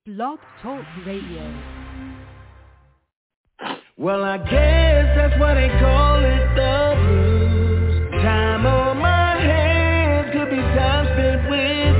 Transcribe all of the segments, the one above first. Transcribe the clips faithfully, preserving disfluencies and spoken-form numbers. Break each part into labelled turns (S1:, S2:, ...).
S1: Blog Talk Radio.
S2: Well, I guess that's why they call it the blues. Time on my hands could be time spent with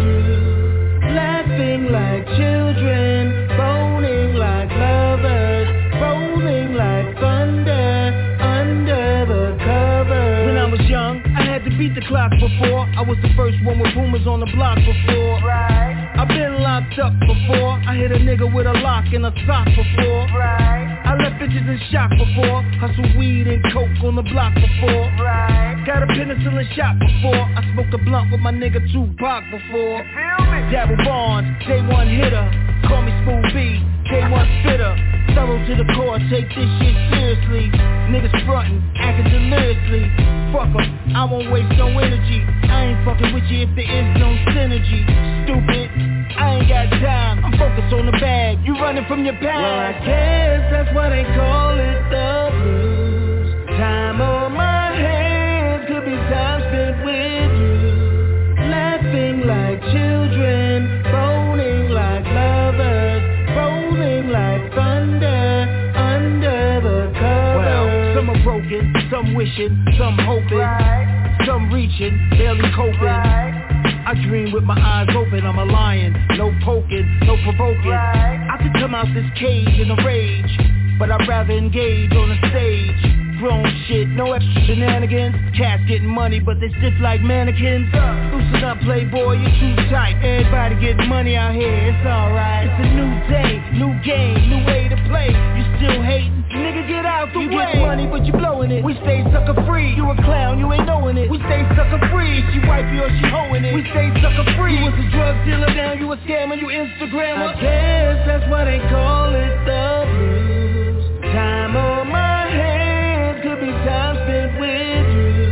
S2: you. Laughing like children, phoning like lovers, rolling like thunder under the covers. When I was young, I had to beat the clock before. I was the first one with boomers on the block before. Right. I've been locked up before. I hit a nigga with a lock and a sock before. Right. I left bitches in shock before. Hustle weed and coke on the block before. Right. Got a penicillin shot before. I smoked a blunt with my nigga Tupac before. Dabble Barnes, day one hitter. Call me Smooth B, day one spitter. Thorough to the core, take this shit seriously. Niggas frontin', acting deliriously. Fuck 'em, I won't waste no energy. I ain't fucking with you if there is no synergy. Stupid, I ain't got time. I'm focused on the bag, you running from your past. Well, I guess that's why they call it the blues. Time on my hands could be time spent with you. Laughing like children, phoning like lovers, rolling like thunder under the covers. Well, some are broken, some wishing, some hoping, right. Some reaching, barely coping. Right. I dream with my eyes open, I'm a lion, no poking, no provoking. Right. I could come out this cage in a rage, but I'd rather engage on the stage. Grown shit, no extra shenanigans. Cats getting money, but they stiff like mannequins. Loosen up, playboy, you're too tight. Everybody getting money out here, it's alright. It's a new day, new game, new way to play. You still hating? Nigga, get out the you way. You get money, but you blowing it. We stay sucker free. You a clown, you ain't knowing it. We stay sucker free. She wifey or she hoeing it. We stay sucker free. You was a drug dealer, now you a scammer, you Instagrammer. I guess that's why they call it the blues. Time on my hands could be time spent with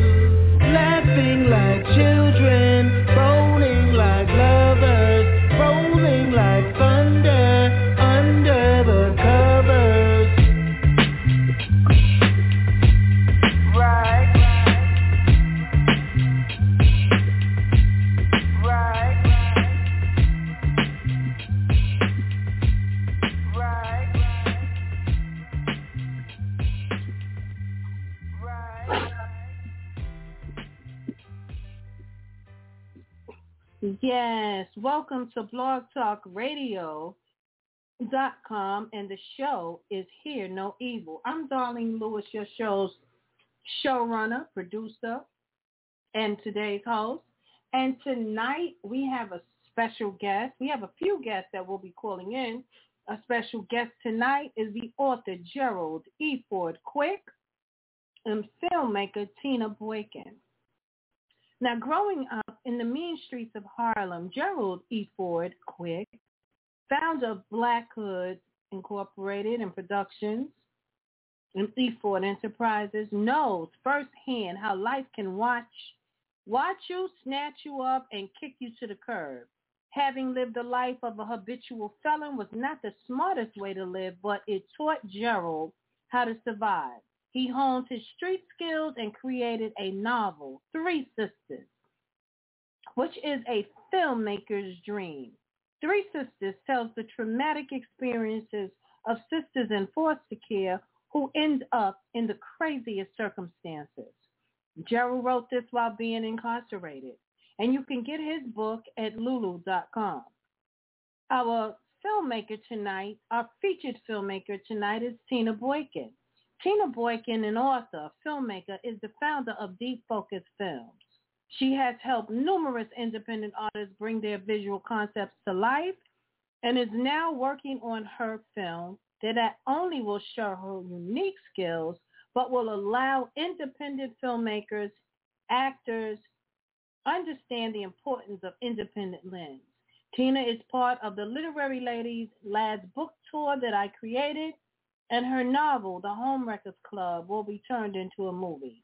S2: you. Laughing like children, phoning like lovers, rolling like thunder under the covers. Right. Right. Right.
S3: Yes, welcome to blog talk radio dot com, and the show is Hear No Evil. I'm Darlene Lewis, your show's showrunner, producer, and today's host. And tonight we have a special guest. We have a few guests that will be calling in. A special guest tonight is the author Gerald E. Ford Quick and filmmaker Tina Boykin. Now, growing up in the mean streets of Harlem, Gerald E. Ford Quick, founder of Black Hood Incorporated and Productions and E. Ford Enterprises, knows firsthand how life can watch, watch you, snatch you up, and kick you to the curb. Having lived a life of a habitual felon was not the smartest way to live, but it taught Gerald how to survive. He honed his street skills and created a novel, Three Sisters, which is a filmmaker's dream. Three Sisters tells the traumatic experiences of sisters in foster care who end up in the craziest circumstances. Gerald wrote this while being incarcerated, and you can get his book at lulu dot com. Our filmmaker tonight, our featured filmmaker tonight is Tina Boykin. Tina Boykin, an author, filmmaker, is the founder of Deep Focus Films. She has helped numerous independent artists bring their visual concepts to life and is now working on her film that not only will show her unique skills, but will allow independent filmmakers, actors, understand the importance of independent lens. Tina is part of the Literary Ladies Lads book tour that I created, and her novel, The Homewreckers Club, will be turned into a movie.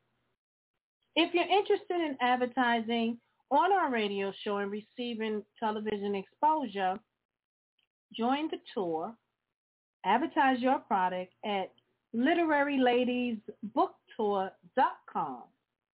S3: If you're interested in advertising on our radio show and receiving television exposure, join the tour, advertise your product at literary ladies book tour dot com.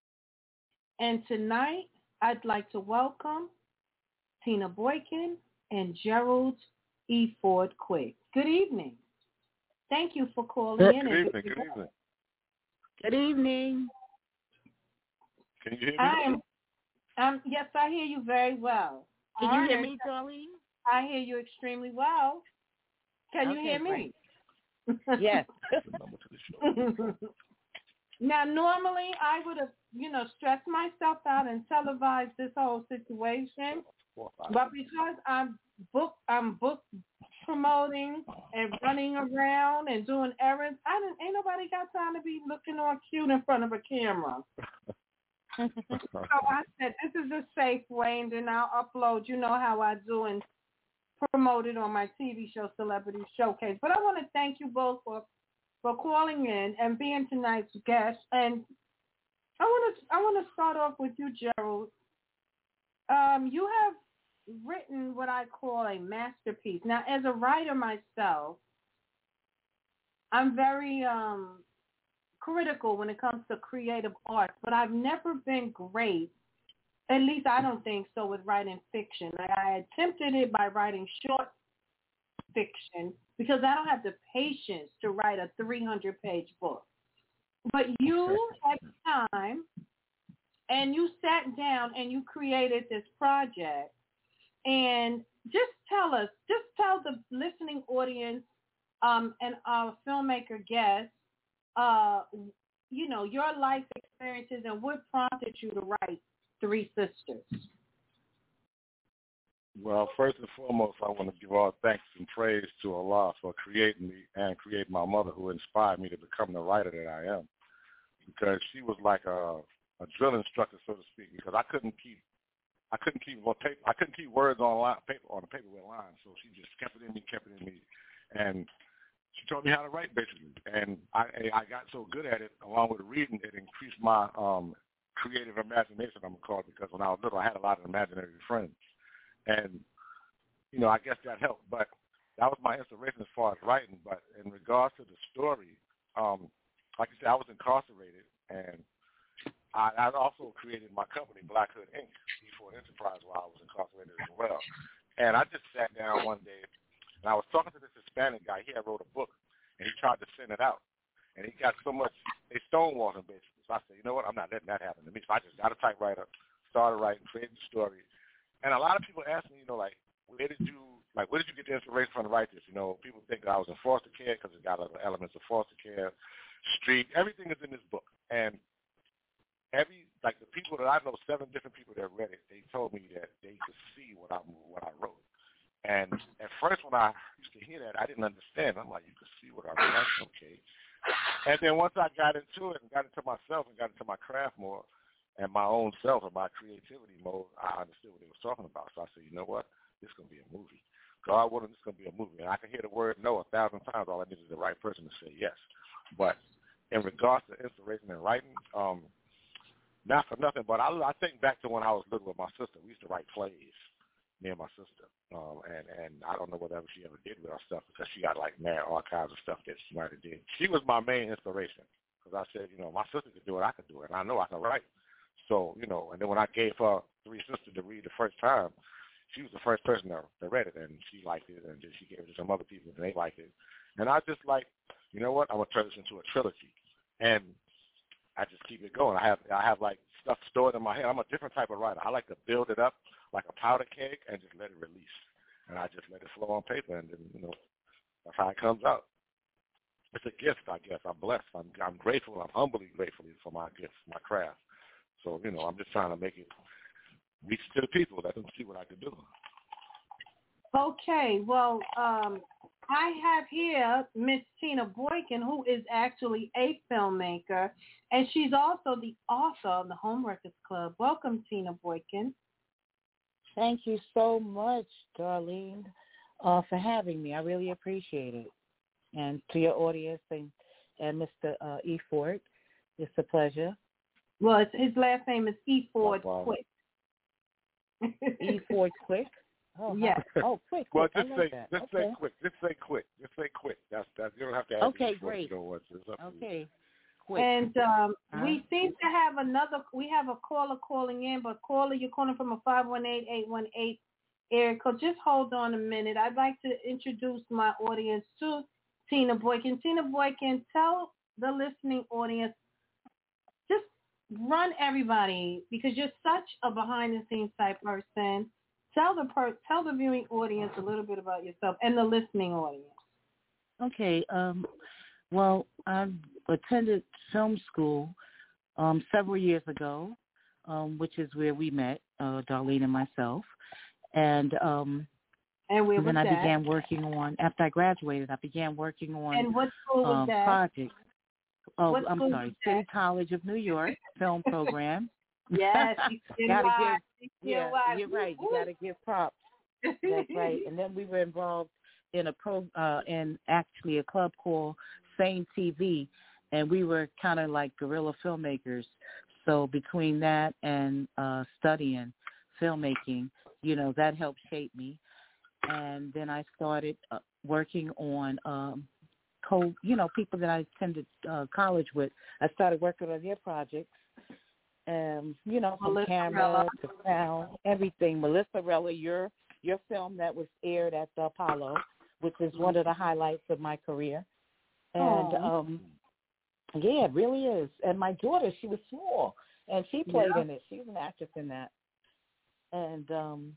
S3: And tonight, I'd like to welcome Tina Boykin and Gerald E. Ford Quick. Good evening. Thank you for calling
S4: Good,
S3: in.
S4: good
S3: and
S4: evening. Good evening.
S5: Good evening.
S4: Can you hear me?
S3: I am. Um, yes, I hear you very well.
S5: Can
S3: All
S5: you hear
S3: right.
S5: me, Darlene?
S3: I hear you extremely well. Can you
S5: Okay,
S3: hear me?
S5: Yes.
S3: Now, normally I would have, you know, stressed myself out and televised this whole situation, but because I'm book, I'm book promoting and running around and doing errands, I didn't. Ain't nobody got time to be looking all cute in front of a camera. So I said, this is a safe way, and then I'll upload. You know how I do and promote it on my T V show, Celebrity Showcase. But I want to thank you both for for calling in and being tonight's guest. And I want to I want to start off with you, Gerald. Um, you have written what I call a masterpiece. Now, as a writer myself, I'm very um, critical when it comes to creative arts, but I've never been great. At least I don't think so with writing fiction. I attempted it by writing short fiction because I don't have the patience to write a three hundred page book. But you had time and you sat down and you created this project. And just tell us, just tell the listening audience um, and our filmmaker guests, uh, you know, your life experiences and what prompted you to write Three Sisters.
S4: Well, first and foremost, I want to give all thanks and praise to Allah for creating me and creating my mother, who inspired me to become the writer that I am. Because she was like a, a drill instructor, so to speak. Because I couldn't keep, I couldn't keep well, paper, I couldn't keep words on line, paper on a paper with lines. So she just kept it in me, kept it in me, and she taught me how to write basically. And I, I got so good at it, along with reading, it increased my um, creative imagination. I'm gonna call it, because when I was little, I had a lot of imaginary friends. And, you know, I guess that helped. But that was my inspiration as far as writing. But in regards to the story, um, like you said, I was incarcerated. And I, I also created my company, Black Hood Incorporated, before Enterprise, while I was incarcerated as well. And I just sat down one day, and I was talking to this Hispanic guy. He had wrote a book, and he tried to send it out. And he got so much, they stonewalled him, basically. So I said, you know what, I'm not letting that happen to me. So I just got a typewriter, started writing, created the story. And a lot of people ask me, you know, like, where did you, like, where did you get the inspiration from to write this? You know, people think that I was in foster care because it got other elements of foster care, street, everything is in this book. And every, like, the people that I know, seven different people that read it, they told me that they could see what I what I wrote. And at first when I used to hear that, I didn't understand. I'm like, you could see what I wrote? Okay. And then once I got into it and got into myself and got into my craft more, and my own self and my creativity mode, I understood what they was talking about. So I said, you know what? This is going to be a movie. God willing, this is going to be a movie. And I can hear the word no a thousand times. All I need is the right person to say yes. But in regards to inspiration and writing, um, not for nothing, but I, I think back to when I was little with my sister. We used to write plays, me and my sister. Um, and, and I don't know whatever she ever did with her stuff, because she got like mad archives of stuff that she might have did. She was my main inspiration, because I said, you know, my sister could do it, I could do it, and I know I can write. So, you know, and then when I gave her Three Sisters to read the first time, she was the first person that, that read it, and she liked it, and then she gave it to some other people, and they liked it. And I just like, you know what, I'm going to turn this into a trilogy. And I just keep it going. I have, I have like, stuff stored in my head. I'm a different type of writer. I like to build it up like a powder keg and just let it release. And I just let it flow on paper, and then, you know, that's how it comes out. It's a gift, I guess. I'm blessed. I'm, I'm grateful. I'm humbly grateful for my gift, my craft. So, you know, I'm just trying to make it reach to the people, let them see what I can do.
S3: Okay, well, um, I have here Miss Tina Boykin, who is actually a filmmaker, and she's also the author of the Homewreckers Club. Welcome, Tina Boykin.
S5: Thank you so much, Darlene, uh, for having me. I really appreciate it. And to your audience and, and Mister Uh, E. Ford, it's a pleasure.
S3: Well, it's, his last name is E. Ford
S4: wow.
S3: Quick.
S5: E. Ford Quick? Oh,
S3: yes.
S5: Oh, quick.
S4: Well,
S5: quick.
S4: just
S5: like
S4: say
S5: that.
S4: just
S5: okay.
S4: say quick. Just say quick. Just say quick. That's that. You don't have to add
S5: Okay,
S4: great.
S5: great. Okay. Quick.
S3: And um,
S5: uh-huh.
S3: we seem to have another, we have a caller calling in, but caller, you're calling from a five one eight, eight one eight Erica, just hold on a minute. I'd like to introduce my audience to Tina Boykin. Tina Boykin, tell the listening audience, just run everybody, because you're such a behind-the-scenes type person. Tell the per- tell the viewing audience a little bit about yourself and the listening audience.
S5: Okay. Um, well, I attended film school um, several years ago, um, which is where we met, uh, Darlene and myself. And um,
S3: and, where
S5: and then
S3: was
S5: I
S3: that?
S5: began working on, after I graduated, I began working on
S3: and what school was
S5: um,
S3: that?
S5: projects. Oh,
S3: what
S5: I'm sorry, City College of New York film program.
S3: Yes, you
S5: gotta
S3: why.
S5: give, yeah, you're right. You got to give props. That's right. And then we were involved in a pro, uh, in actually a club called Fame T V, and we were kind of like guerrilla filmmakers. So between that and uh, studying filmmaking, you know, that helped shape me. And then I started uh, working on, um, co, you know, people that I attended uh, college with. I started working on their projects. Um, you know, from
S3: Melissa
S5: camera
S3: Rella.
S5: to sound, everything. Melissa Rella, your your film that was aired at the Apollo, which is one of the highlights of my career. And
S3: Aww.
S5: um, yeah, it really is. And my daughter, she was small, and she played
S3: Yeah.
S5: in it. She was an actress in that. And um,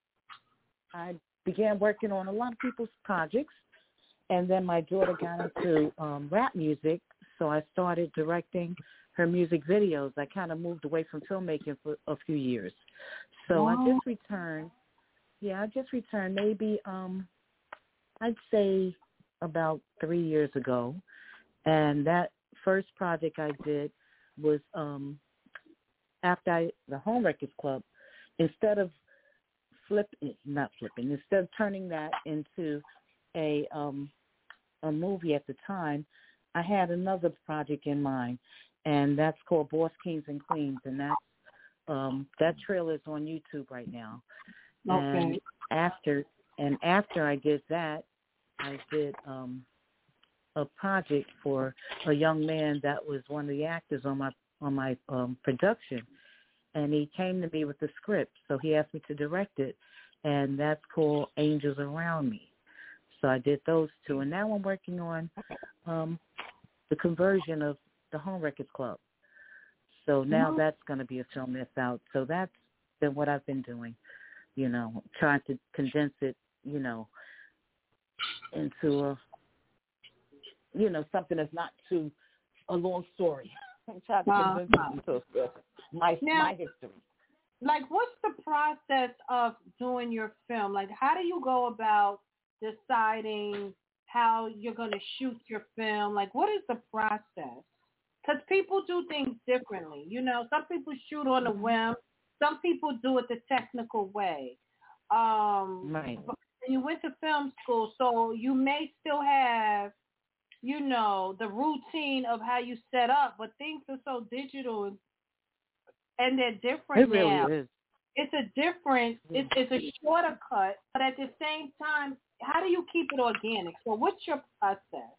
S5: I began working on a lot of people's projects. And then my daughter got into um, rap music, so I started directing her music videos. I kind of moved away from filmmaking for a few years. So
S3: Wow.
S5: I just returned. Yeah, I just returned maybe, um, I'd say about three years ago. And that first project I did was um, after I, the Home Records Club, instead of flipping, not flipping, instead of turning that into a um, a movie at the time, I had another project in mind, and that's called Boss Kings and Queens, and that's um, that trailer is on YouTube right now.
S3: Okay.
S5: And after and after I did that, I did um, a project for a young man that was one of the actors on my on my um, production, and he came to me with the script, so he asked me to direct it, and that's called Angels Around Me. So I did those two, and now I'm working on um, the conversion of the Home Records Club. So now
S3: Mm-hmm.
S5: that's going to be a film that's out. So that's been what I've been doing, you know, trying to condense it, you know, into a, you know, something that's not too a long story. I'm trying to
S3: Uh,
S5: condense it into a, my
S3: now,
S5: my history.
S3: Like, what's the process of doing your film? Like, how do you go about deciding how you're going to shoot your film? Like, what is the process? Because people do things differently. You know, some people shoot on a whim. Some people do it the technical way. Um,
S5: Right.
S3: but you went to film school, so you may still have, you know, the routine of how you set up, but things are so digital and they're different
S5: It really
S3: now.
S5: is.
S3: It's a different, it's, it's a shorter cut, but at the same time, how do you keep it organic? So what's your process?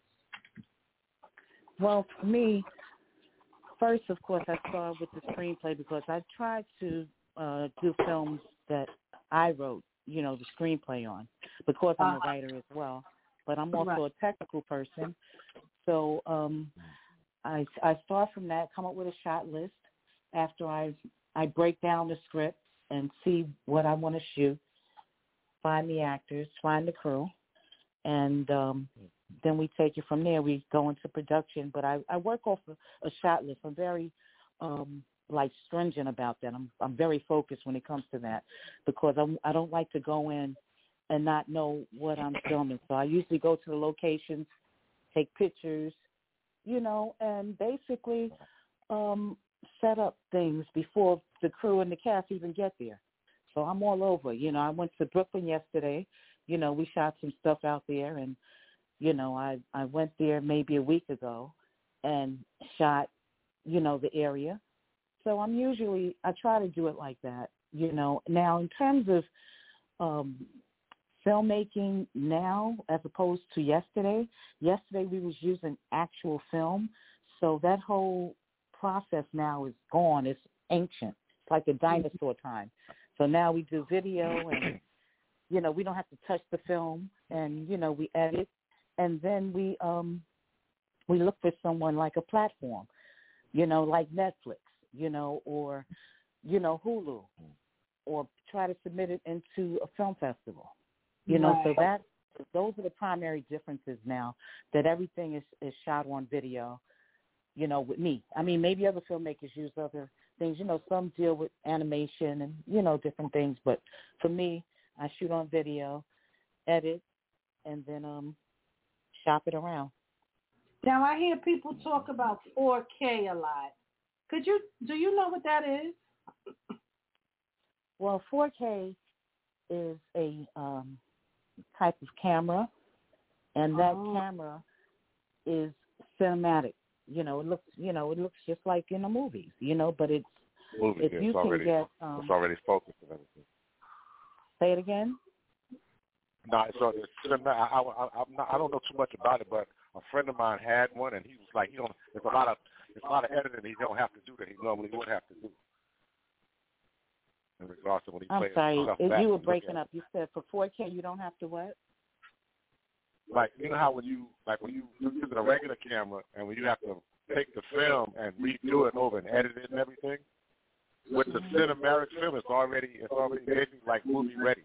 S5: Well, for me, first, of course, I started with the screenplay because I tried to uh, do films that I wrote, you know, the screenplay on, because I'm
S3: Uh-huh.
S5: a writer as well. But I'm also
S3: Right.
S5: a technical person. So um, I, I start from that, come up with a shot list after I, I break down the script and see what I want to shoot, find the actors, find the crew, and um, then we take it from there. We go into production, but I, I work off a, a shot list. I'm very, um, like, stringent about that. I'm I'm very focused when it comes to that because I'm, I don't like to go in and not know what I'm filming. So I usually go to the locations, take pictures, you know, and basically um, set up things before the crew and the cast even get there. So I'm all over. You know, I went to Brooklyn yesterday. You know, we shot some stuff out there, and you know, I, I went there maybe a week ago and shot, you know, the area. So I'm usually, I try to do it like that, you know. Now, in terms of um, filmmaking now as opposed to yesterday, yesterday we was using actual film. So that whole process now is gone. It's ancient. It's like a dinosaur time. So now we do video and you know, we don't have to touch the film, and, you know, we edit, and then we um, we look for someone like a platform, you know, like Netflix, you know, or, you know, Hulu, or try to submit it into a film festival, you know,
S3: right.
S5: so that those are the primary differences now, that everything is, is shot on video, you know, with me. I mean, maybe other filmmakers use other things, you know, some deal with animation and, you know, different things, but for me, I shoot on video, edit, and then um, shop it around.
S3: Now, I hear people talk about four K a lot. Could you, do you know what that is?
S5: Well, four K is a um, type of camera, and that
S3: oh.
S5: camera is cinematic. You know, it looks, you know, it looks just like in the movies, you know, but it's,
S4: Movie,
S5: if
S4: yeah,
S5: you
S4: it's
S5: can
S4: already,
S5: get, um,
S4: it's already focused and everything.
S5: Say it again?
S4: No, so it's, I, I, I, I'm not, I don't know too much about it, but a friend of mine had one, and he was like, he don't. There's a lot of, there's a lot of editing he don't have to do that he normally would have to do. In regards to when he
S5: I'm
S4: plays
S5: sorry,
S4: stuff
S5: if
S4: back
S5: you were
S4: and look
S5: breaking
S4: at
S5: up. You said for four K you don't have to what?
S4: Like, you know how when you, like when you you're using a regular camera, and when you have to take the film and redo it over and edit it and everything, with the cinematic film, it's already, it's already basically like movie ready.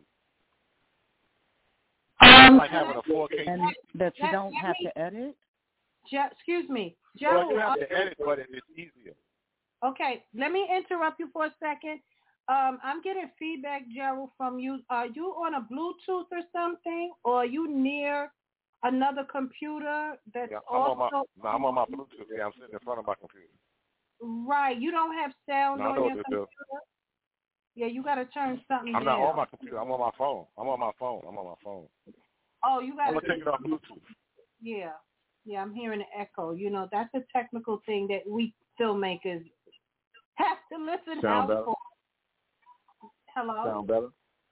S3: Um,
S4: it's like having a four K.
S5: And that you
S3: Let-
S5: don't
S3: let
S5: have
S3: me-
S5: to edit?
S3: Jo- excuse me. Joe,
S4: Well, you have to edit, but it, it's easier.
S3: okay, let me interrupt you for a second. Um, I'm getting feedback, Gerald, from you. Are you on a Bluetooth or something, or are you near another computer that's
S4: Yeah, I'm on my,
S3: also...
S4: no, I'm on my Bluetooth. Yeah, I'm sitting in front of my computer.
S3: Right, you don't have sound
S4: No, I
S3: on
S4: know
S3: your
S4: what to do.
S3: computer? Yeah, you got to turn something
S4: I'm
S3: down.
S4: not on my computer. I'm on my phone. I'm on my phone. I'm on my phone.
S3: Oh, you got
S4: I'm
S3: to...
S4: going to take it off Bluetooth.
S3: Yeah, yeah, I'm hearing an echo. You know, that's a technical thing that we filmmakers have to listen
S4: Sound
S3: out
S4: better?
S3: for. Hello?
S4: Sound better?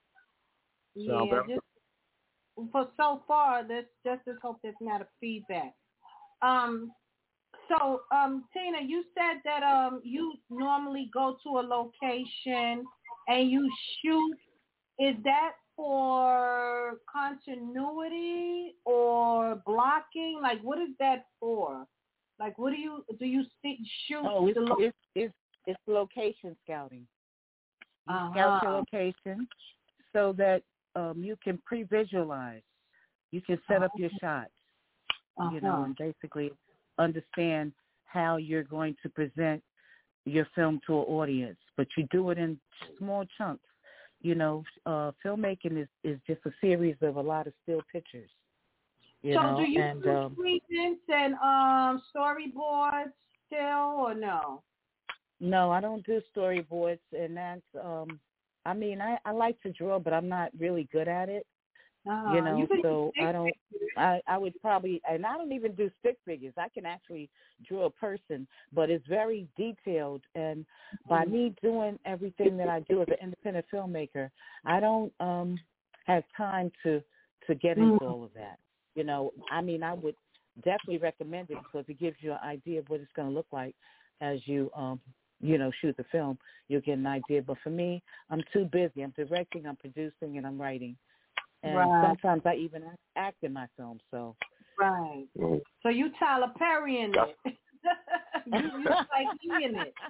S4: Sound
S3: yeah,
S4: better?
S3: just for so far, let's just let's hope there's not a feedback. Um, so um, Tina, you said that um you normally go to a location and you shoot. Is that for continuity or blocking? Like, what is that for? Like, what do you do? You see, shoot?
S5: Oh, it's
S3: the lo-
S5: it's it's, it's location scouting. You
S3: uh-huh.
S5: scout your location so that um, you can pre-visualize. You can set up your shots,
S3: uh-huh.
S5: you know, and basically understand how you're going to present your film to an audience. But you do it in small chunks. You know, uh, filmmaking is, is just a series of a lot of still pictures. You
S3: so
S5: know?
S3: do you
S5: and,
S3: do
S5: um,
S3: presents and um, storyboards still, or no?
S5: No, I don't do storyboards, and that's, um, I mean, I, I like to draw, but I'm not really good at it,
S3: Uh-huh.
S5: you know,
S3: you
S5: so I don't, I, I would probably, and I don't even do stick figures. I can actually draw a person, but it's very detailed, and by me doing everything that I do as an independent filmmaker, I don't um, have time to, to get into
S3: Mm.
S5: all of that, you know. I mean, I would definitely recommend it because it gives you an idea of what it's going to look like as you, um, you know, shoot the film. You'll get an idea. But for me, I'm too busy. I'm directing, I'm producing, and I'm writing. And
S3: Right.
S5: sometimes I even act in my film. So
S3: Right.
S4: Mm-hmm.
S3: So you Tyler Perry in it. you, you like me in it.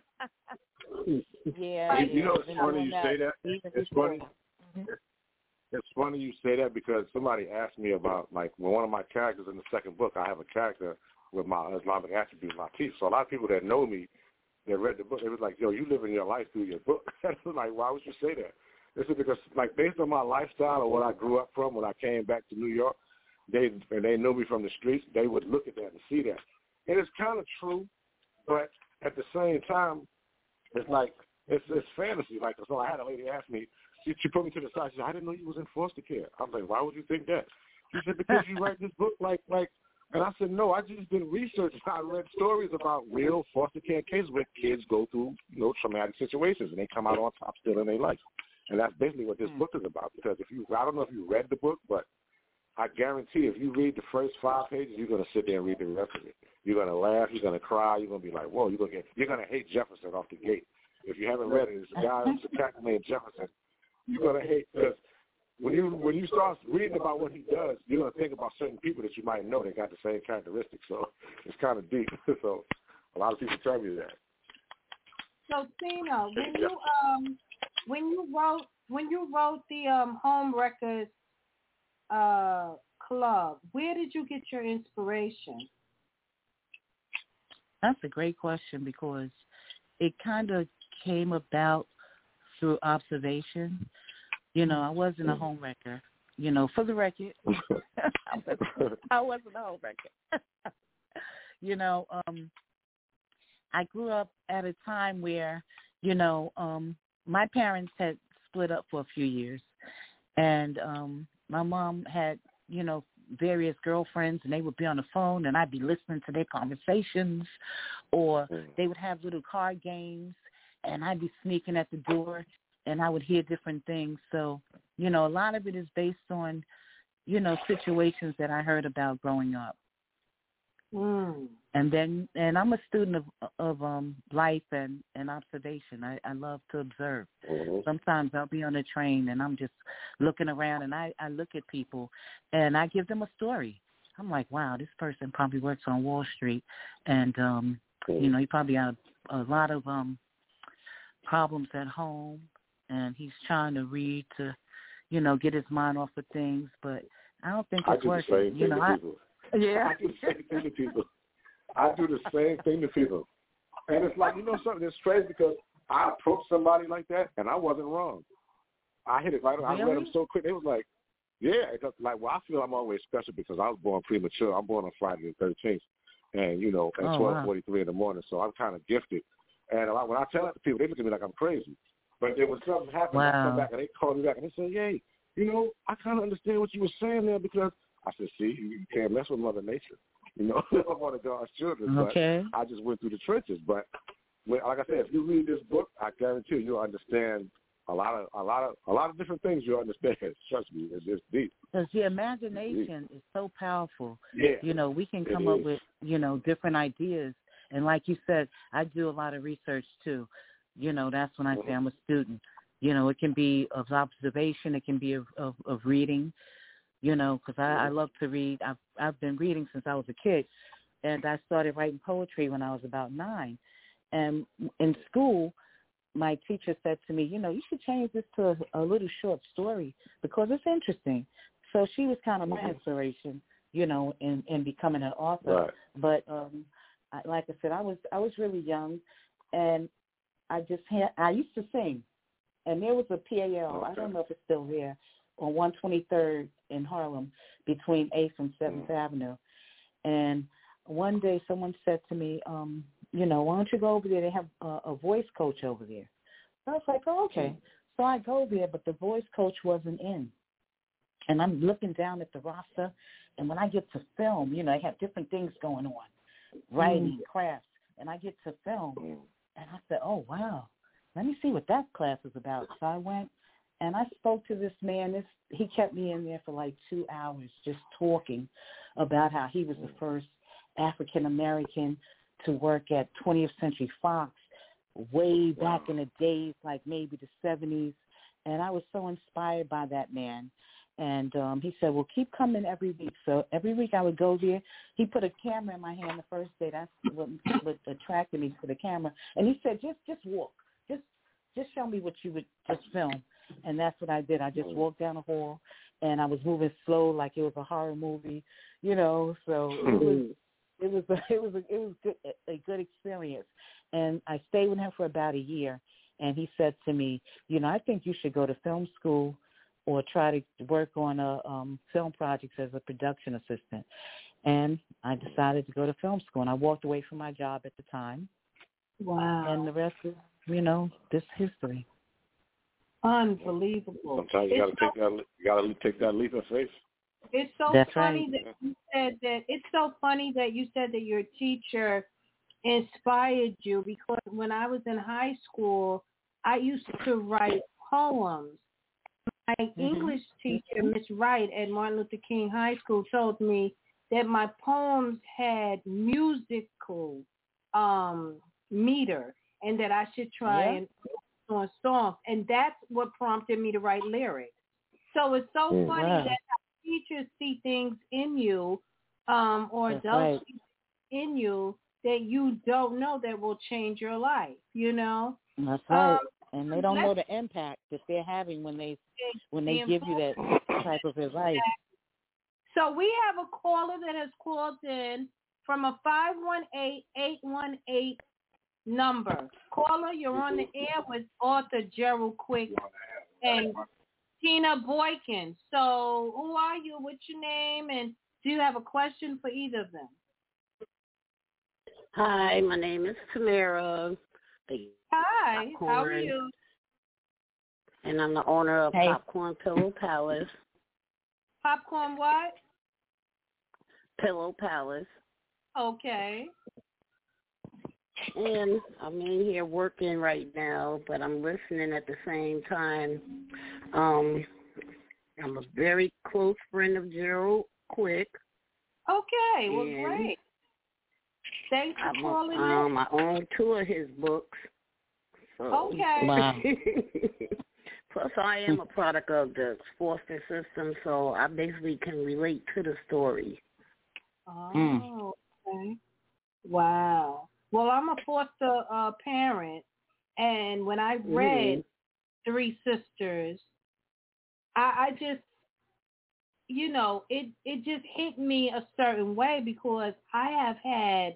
S5: yeah,
S4: You, you
S5: yeah,
S4: know,
S5: I've
S4: it's
S5: been
S4: funny
S5: doing
S4: you
S5: that
S4: say that.
S5: even
S4: It's
S5: before.
S4: funny.
S5: Mhm.
S4: It's funny you say that because somebody asked me about, like, when one of my characters in the second book, I have a character with my Islamic attribute, Latif. So a lot of people that know me, that read the book, it was like, yo, you living your life through your book. I was like, why would you say that? This is because, like, based on my lifestyle or what I grew up from when I came back to New York, they and they knew me from the streets, they would look at that and see that. And it's kind of true, but at the same time, it's like, it's, it's fantasy. Like, so I had a lady ask me, she, she put me to the side, she said, I didn't know you was in foster care. I was like, why would you think that? She said, because you write this book like, like, and I said, no, I just did research. I read stories about real foster care cases where kids go through, you know, traumatic situations and they come out on top still in their life. And that's basically what this book is about. Because if you, I don't know if you read the book, but I guarantee if you read the first five pages, you're going to sit there and read the rest of it. You're going to laugh. You're going to cry. You're going to be like, whoa, you're going to get, you're going to hate Jefferson off the gate. If you haven't read it, it's a guy, it's a character named Jefferson. You're going to hate because
S6: when you when you start reading about what he does, you're gonna think about certain people that you might know that got the same characteristics. So it's kind of deep. So a lot of people tell me that.
S3: So Tino, when you um when you wrote when you wrote the um Home Records uh club, where did you get your inspiration?
S5: That's a great question because it kind of came about through observation. You know, I wasn't a home wrecker. You know, for the record, I, wasn't, I wasn't a home wrecker. You know, um, I grew up at a time where, you know, um, my parents had split up for a few years, and um, my mom had, you know, various girlfriends, and they would be on the phone, and I'd be listening to their conversations, or they would have little card games, and I'd be sneaking at the door, and I would hear different things. So, you know, a lot of it is based on, you know, situations that I heard about growing up.
S3: Mm.
S5: And then, and I'm a student of of um, life and, and observation. I, I love to observe.
S6: Mm-hmm.
S5: Sometimes I'll be on a train and I'm just looking around, and I, I look at people and I give them a story. I'm like, wow, this person probably works on Wall Street, and um, you know, he probably had a, a lot of um, problems at home, and he's trying to read to, you know, get his mind off of things. But I don't think it's
S6: I do
S5: working.
S6: the same
S5: You
S6: thing
S5: know,
S6: to
S5: I,
S6: people.
S5: yeah.
S6: I do the same thing to people. I do the same thing to people. And it's like, you know something, it's strange because I approached somebody like that, and I wasn't wrong. I hit it right on.
S5: Really?
S6: I read them so quick. It was like, yeah, because, like, well, I feel I'm always special because I was born premature. I'm born on Friday the thirteenth, and, you know, at
S5: oh,
S6: twelve forty-three wow. in the morning, so I'm kind of gifted. And a lot, when I tell that to people, they look at me like I'm crazy. But then when something happens,
S5: wow.
S6: I come back, and they call me back, and they say, hey, you know, I kind of understand what you were saying there because I said, see, you can't mess with Mother Nature. You know, I'm one of God's children,
S5: okay.
S6: but I just went through the trenches. But when, like I said, if you read this book, I guarantee you, you'll understand a lot of a lot of a lot of different things. You'll understand. Trust me, it's just deep.
S5: Because the imagination is so powerful.
S6: Yeah,
S5: you know, we can come
S6: it
S5: up
S6: is.
S5: with, you know, different ideas. And like you said, I do a lot of research too. You know, that's when I
S6: mm-hmm.
S5: say I'm a student. You know, it can be of observation, it can be of of, of reading. You know, because I, I love to read. I've I've been reading since I was a kid, and I started writing poetry when I was about nine. And in school, my teacher said to me, you know, you should change this to a, a little short story because it's interesting. So she was kind of my inspiration, you know, in, in becoming an author.
S6: Right.
S5: But um, I, like I said, I was I was really young, and I just had I used to sing, and there was a P A L.
S6: Okay.
S5: I don't know if it's still there. On one twenty-third in Harlem between eighth and seventh mm. Avenue. And one day someone said to me, um, you know, why don't you go over there? They have a, a voice coach over there. So I was like, oh, okay. Mm. So I go there, but the voice coach wasn't in. And I'm looking down at the roster, and when I get to film, you know, they have different things going on, writing, mm. crafts, and I get to film, mm. and I said, oh, wow, let me see what that class is about. So I went, and I spoke to this man. This he kept me in there for like two hours just talking about how he was the first African-American to work at twentieth Century Fox way back in the days, like maybe the seventies. And I was so inspired by that man. And um, he said, well, keep coming every week. So every week I would go there. He put a camera in my hand the first day. That's what, what attracted me to the camera. And he said, just just walk. Just just show me what you would just film. And that's what I did. I just walked down the hall, and I was moving slow like it was a horror movie, you know. So it was, it was, a, it was, a, it was good, a good experience. And I stayed with him for about a year, and he said to me, you know, I think you should go to film school or try to work on a um, film projects as a production assistant. And I decided to go to film school, and I walked away from my job at the time.
S3: Wow.
S5: And the rest is, you know, this history.
S3: Unbelievable.
S6: Sometimes you got to take that. You got to take that leap of faith.
S3: It's so
S5: That's
S3: funny
S5: right.
S3: that you said that. It's so funny that you said that your teacher inspired you, because when I was in high school, I used to write poems. My mm-hmm. English teacher, Miss Wright at Martin Luther King High School, told me that my poems had musical um, meter, and that I should try yeah. and on songs, and that's what prompted me to write lyrics. So it's so
S5: Mm,
S3: funny
S5: wow.
S3: that teachers see things in you, um, or
S5: That's
S3: adults
S5: right.
S3: see in you that you don't know that will change your life. You know.
S5: That's right.
S3: Um,
S5: And they don't know
S3: let's
S5: the impact that they're having when they
S3: take
S5: when they
S3: the
S5: give you that type of advice.
S3: So we have a caller that has called in from a five one eight, eight one eight number. Caller, you're on the air with author Gerald Quick and Tina Boykin. So who are you? What's your name? And do you have a question for either of them?
S7: Hi, my name is Tamara.
S3: Hi,
S7: Popcorn,
S3: how are you?
S7: And I'm the owner of
S5: Hey.
S7: Popcorn Pillow Palace.
S3: Popcorn what?
S7: Pillow Palace.
S3: Okay.
S7: And I'm in here working right now, but I'm listening at the same time. Um, I'm a very close friend of Gerald Quick.
S3: Okay, well,
S7: And
S3: great. Thanks for
S7: I'm a,
S3: calling
S7: um,
S3: in.
S7: I own two of his books. So.
S3: Okay.
S5: Wow.
S7: Plus, I am a product of the foster system, so I basically can relate to the story.
S3: Oh, okay. Wow. Well, I'm a foster uh, parent, and when I read
S7: Mm-hmm.
S3: Three Sisters, I, I just, you know, it, it just hit me a certain way because I have had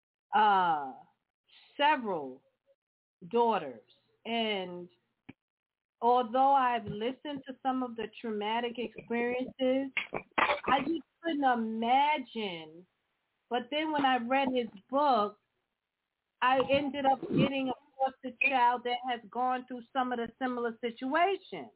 S3: uh, several daughters, and although I've listened to some of the traumatic experiences, I just couldn't imagine. But then when I read his book, I ended up getting a foster child that has gone through some of the similar situations.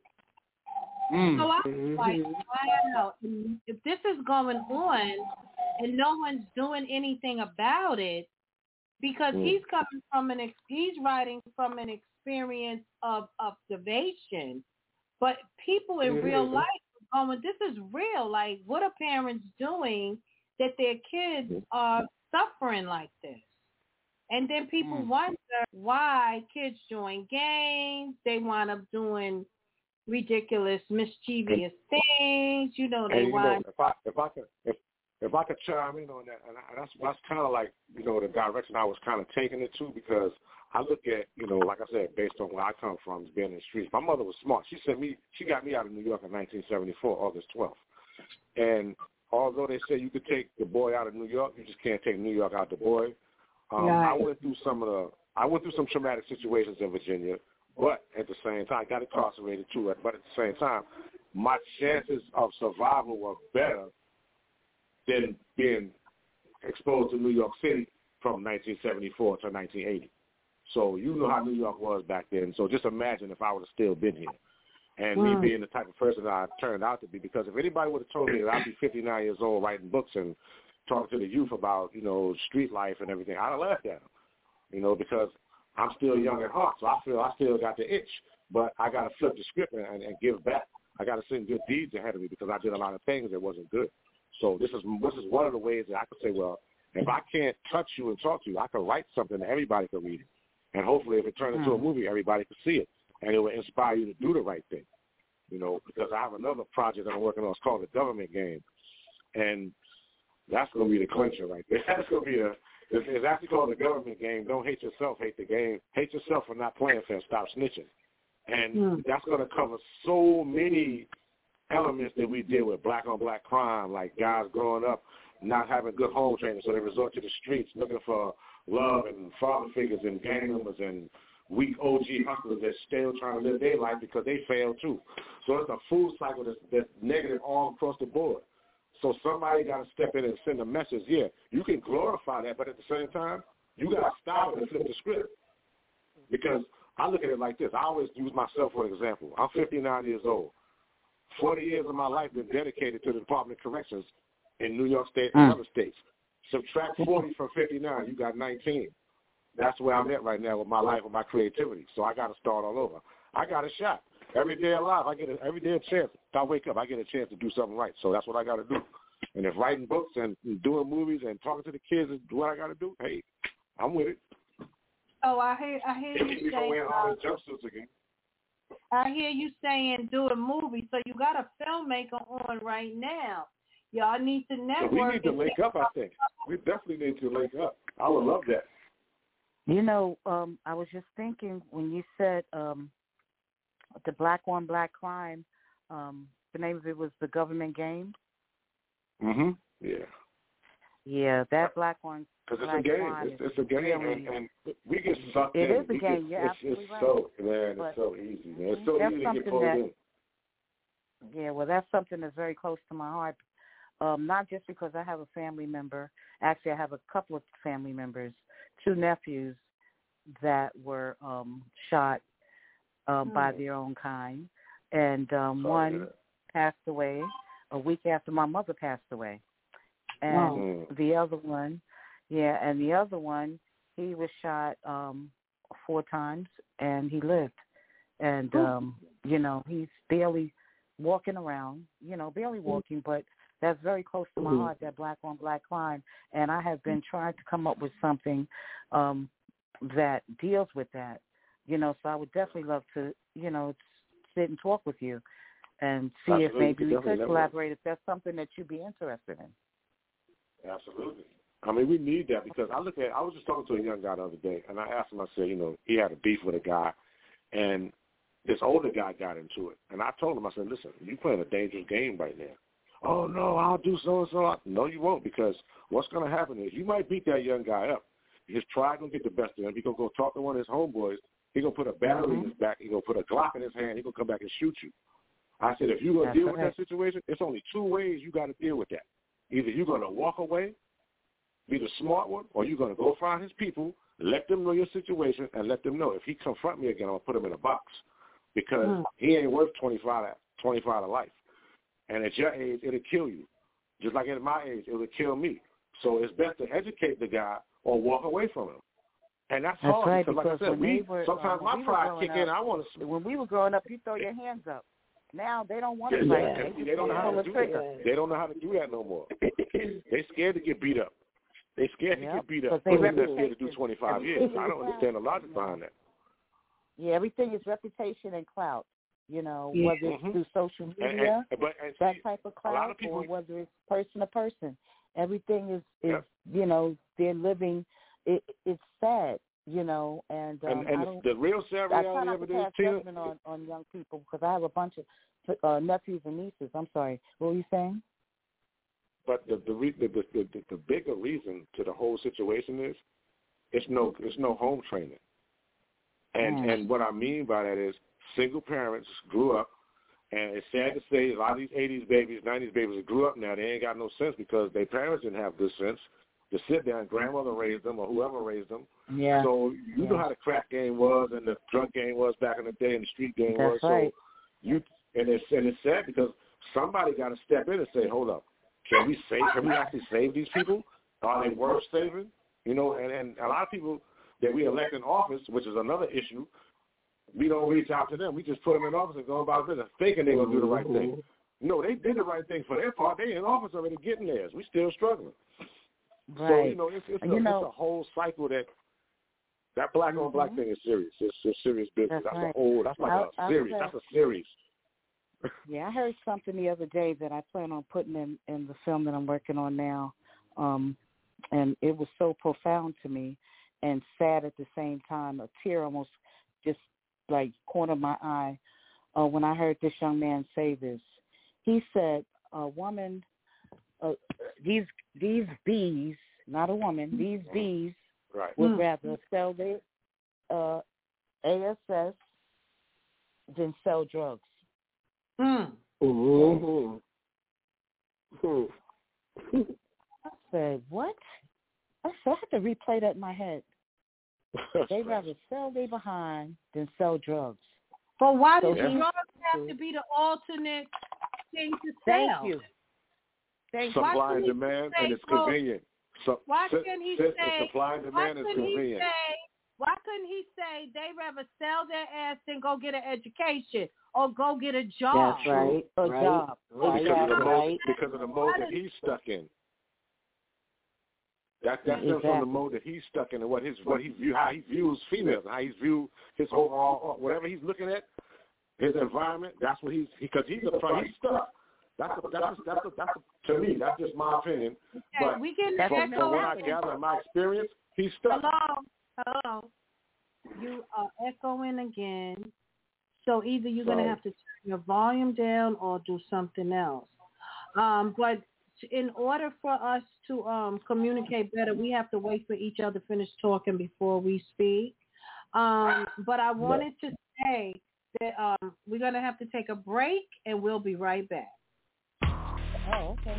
S5: Mm.
S3: So I was like, wow, if this is going on and no one's doing anything about it, because
S7: Mm.
S3: he's coming from an, ex- he's writing from an experience of observation, but people in
S7: Mm-hmm.
S3: real life are going, this is real. Like, what are parents doing that their kids are suffering like this? And then people
S5: Mm.
S3: wonder why kids join gangs. They wind up doing ridiculous, mischievous things. You know, they
S6: And you know,
S3: wind
S6: if I if I could if if I could chime in on that, and I, that's that's kind of like you know the direction I was kind of taking it to, because I look at you know like I said, based on where I come from, being in the streets. My mother was smart. She sent me. She got me out of New York in nineteen seventy-four, August twelfth. And although they say you could take the boy out of New York, you just can't take New York out the boy. Um,
S3: Right.
S6: I went through some of the I went through some traumatic situations in Virginia, but at the same time, I got incarcerated too. But at the same time, my chances of survival were better than being exposed to New York City from nineteen seventy-four to nineteen eighty. So you know how New York was back then. So just imagine if I would have still been here. And
S3: Mm.
S6: me being the type of person that I turned out to be, because if anybody would have told me that I'd be fifty-nine years old writing books and talking to the youth about, you know, street life and everything, I'd have laughed at them, you know, because I'm still young at heart, so I feel I still got the itch, but I got to flip the script and, and, and give back. I got to send good deeds ahead of me because I did a lot of things that wasn't good. So this is this is one of the ways that I could say, well, if I can't touch you and talk to you, I could write something that everybody could read it. And hopefully if it turned into a movie, everybody could see it, and it will inspire you to do the right thing. You know, because I have another project that I'm working on. It's called The Government Game. And that's going to be the clincher right there. That's going to be a, it's, it's actually called The Government Game. Don't hate yourself, hate the game. Hate yourself for not playing fair, stop snitching. And
S3: Mm.
S6: that's going to cover so many elements that we deal with, black-on-black crime, like guys growing up not having good home training, so they resort to the streets looking for love and father figures and gang members and weak O G hustlers that's still trying to live their life because they failed too. So it's a food cycle that's, that's negative all across the board. So somebody got to step in and send a message. Yeah, you can glorify that, but at the same time, you got to stop it and flip the script. Because I look at it like this. I always use myself for an example. I'm fifty-nine years old. forty years of my life been dedicated to the Department of Corrections in New York State and
S5: Mm.
S6: other states. Subtract forty from fifty-nine, you got nineteen. That's where I'm at right now with my life, with my creativity. So I got to start all over. I got a shot. Every day alive, I get a, every day a chance. If I wake up, I get a chance to do something right. So that's what I got to do. And if writing books and doing movies and talking to the kids is what I got to do, hey, I'm with it.
S3: Oh, I hear, I hear you
S6: Even
S3: say,
S6: wearing all the jumpsuits again.
S3: I hear you saying do a movie, so you got a filmmaker on right now. Y'all need to network.
S6: So we need to link up, I think. We definitely need to link up. I would love that.
S5: You know, um, I was just thinking when you said um, the Black on Black crime, um, the name of it was The Government Game.
S6: Mm-hmm. Yeah.
S5: Yeah, that Black on
S6: Because
S5: Black
S6: it's a game.
S5: crime
S6: It's, it's a game,
S5: really,
S6: and, and we get sucked
S5: it
S6: in.
S5: It is a
S6: we
S5: game,
S6: get,
S5: yeah,
S6: it's,
S5: absolutely
S6: it's
S5: right.
S6: so, man,
S5: but,
S6: it's so easy, man. It's so
S5: that's
S6: easy to get pulled
S5: that,
S6: in.
S5: Yeah, well, that's something that's very close to my heart. Um, not just because I have a family member. Actually, I have a couple of family members, two nephews that were um, shot um,
S6: mm.
S5: by their own kind. And um, one passed away a week after my mother passed away. And
S6: mm.
S5: the other one, yeah, and the other one, he was shot um, four times, and he lived. And, um, you know, he's barely walking around, you know, barely walking, but that's very close to my heart, that Black on Black crime. And I have been trying to come up with something um, that deals with that, you know, so I would definitely love to, you know, sit and talk with you and see
S6: Absolutely.
S5: if maybe we could collaborate
S6: work.
S5: if that's something that you'd be interested in.
S6: Absolutely. I mean, we need that because I look at, I was just talking to a young guy the other day, and I asked him, I said, you know, he had a beef with a guy, and this older guy got into it. And I told him, I said, listen, you're playing a dangerous game right now. Oh, no, I'll do so-and-so. No, you won't, because what's going to happen is you might beat that young guy up. His pride going to get the best of him. He's going to go talk to one of his homeboys. He's going to put a battery mm-hmm. in his back. He's going to put a Glock in his hand. He's going to come back and shoot you. I said, if you're going to deal right. with that situation, it's only two ways you got to deal with that. Either you're going to walk away, be the smart one, or you're going to go find his people, let them know your situation, and let them know if he confront me again, I'm going to put him in a box because mm-hmm. he ain't worth twenty-five, twenty-five to life. And at your age, it'll kill you. Just like at my age, it would kill me. So it's best to educate the guy or walk away from him. And that's,
S5: that's
S6: hard
S5: right,
S6: because, like I said, we,
S5: were,
S6: sometimes
S5: uh,
S6: my
S5: we
S6: pride kick
S5: up,
S6: in. I want to.
S5: When we were growing up, you throw your hands up. Now they don't want to
S6: yeah,
S5: fight.
S6: They, they don't know how to do that. They don't know how to do that no more. They scared to get beat up. They scared
S5: yep.
S6: to get beat up.
S5: They
S6: they're scared to do twenty-five years. I don't understand the logic behind that.
S5: Yeah, everything is reputation and clout. You know,
S3: yeah.
S5: whether it's
S6: mm-hmm.
S5: through social media,
S6: and, and, but, and
S5: that
S6: see,
S5: type of clout,
S6: people,
S5: or whether it's person to person. Everything is, is
S6: yep.
S5: you know, they're living. It, it's sad, you know, and um,
S6: and, and
S5: I don't,
S6: the real sad
S5: I
S6: reality
S5: try not
S6: of
S5: to
S6: it is,
S5: pass
S6: Tina,
S5: judgment on, on young people because I have a bunch of uh, nephews and nieces. I'm sorry, what were you saying?
S6: But the the, the the the the bigger reason to the whole situation is it's no it's no home training, and
S5: mm.
S6: and what I mean by that is single parents grew up, and it's sad to say a lot of these eighties babies, nineties babies grew up now. They ain't got no sense because their parents didn't have good sense to sit down. Grandmother raised them or whoever raised them.
S5: Yeah.
S6: So you
S5: yeah.
S6: know how the crack game was and the drug game was back in the day and the street game
S5: That's
S6: was.
S5: right.
S6: So you and it's and it's sad because somebody got to step in and say, hold up. Can we save? Can we actually save these people? Are they worth saving? You know, and, and a lot of people that we elect in office, which is another issue, we don't reach out to them. We just put them in office and go about business, thinking they're gonna do the right thing. No, they did the right thing for their part. They in office already getting theirs. We still struggling.
S5: Right.
S6: So you know, it's it's,
S5: you
S6: a,
S5: know,
S6: it's a whole cycle that that black on black
S5: mm-hmm.
S6: thing is serious. It's, it's serious business.
S5: That's,
S6: that's
S5: right.
S6: a whole. That's like
S5: I'll,
S6: a series. That's a series.
S5: Yeah, I heard something the other day that I plan on putting in, in the film that I'm working on now, um, and it was so profound to me and sad at the same time. A tear almost just like cornered my eye uh, when I heard this young man say this. He said, "A woman, uh, these these bees, not a woman, these bees
S6: right.
S5: would
S3: mm.
S5: rather sell their uh, A S S than sell drugs."
S3: Mm.
S6: Mm-hmm.
S5: I said, what? I said, I had to replay that in my head. They'd rather sell their behind than sell drugs.
S3: But why
S5: so
S3: do
S5: yeah.
S3: drugs have to be the alternate thing to sell?
S5: Thank you. Thank you.
S6: Supply and demand, and it's
S3: so,
S6: convenient. So,
S3: why
S6: since,
S3: couldn't he
S6: since
S3: say?
S6: supply and demand is convenient.
S3: Say, why couldn't he say they'd rather sell their ass than go get an education or go get a job?
S5: That's right. A
S7: right.
S5: job.
S6: Right. Because, of the
S7: right.
S6: mode, because of the mode that he's stuck in. That that stems
S5: exactly.
S6: from the mode that he's stuck in and what his what he view how he views females, how he's viewed his overall whatever he's looking at. his environment. That's what he's because he's a he's stuck. That's a, that's a, that's a, that's a, to me. That's just my opinion.
S3: Okay,
S6: but
S3: we can
S6: from, from what I gather in my experience, he's stuck.
S3: Hello, hello. You are echoing again. So either you're going to have to turn your volume down or do something else. Um, but in order for us to um, communicate better, we have to wait for each other to finish talking before we speak. Um, but I wanted to say that um, we're going to have to take a break, and we'll be right back.
S5: Oh, okay.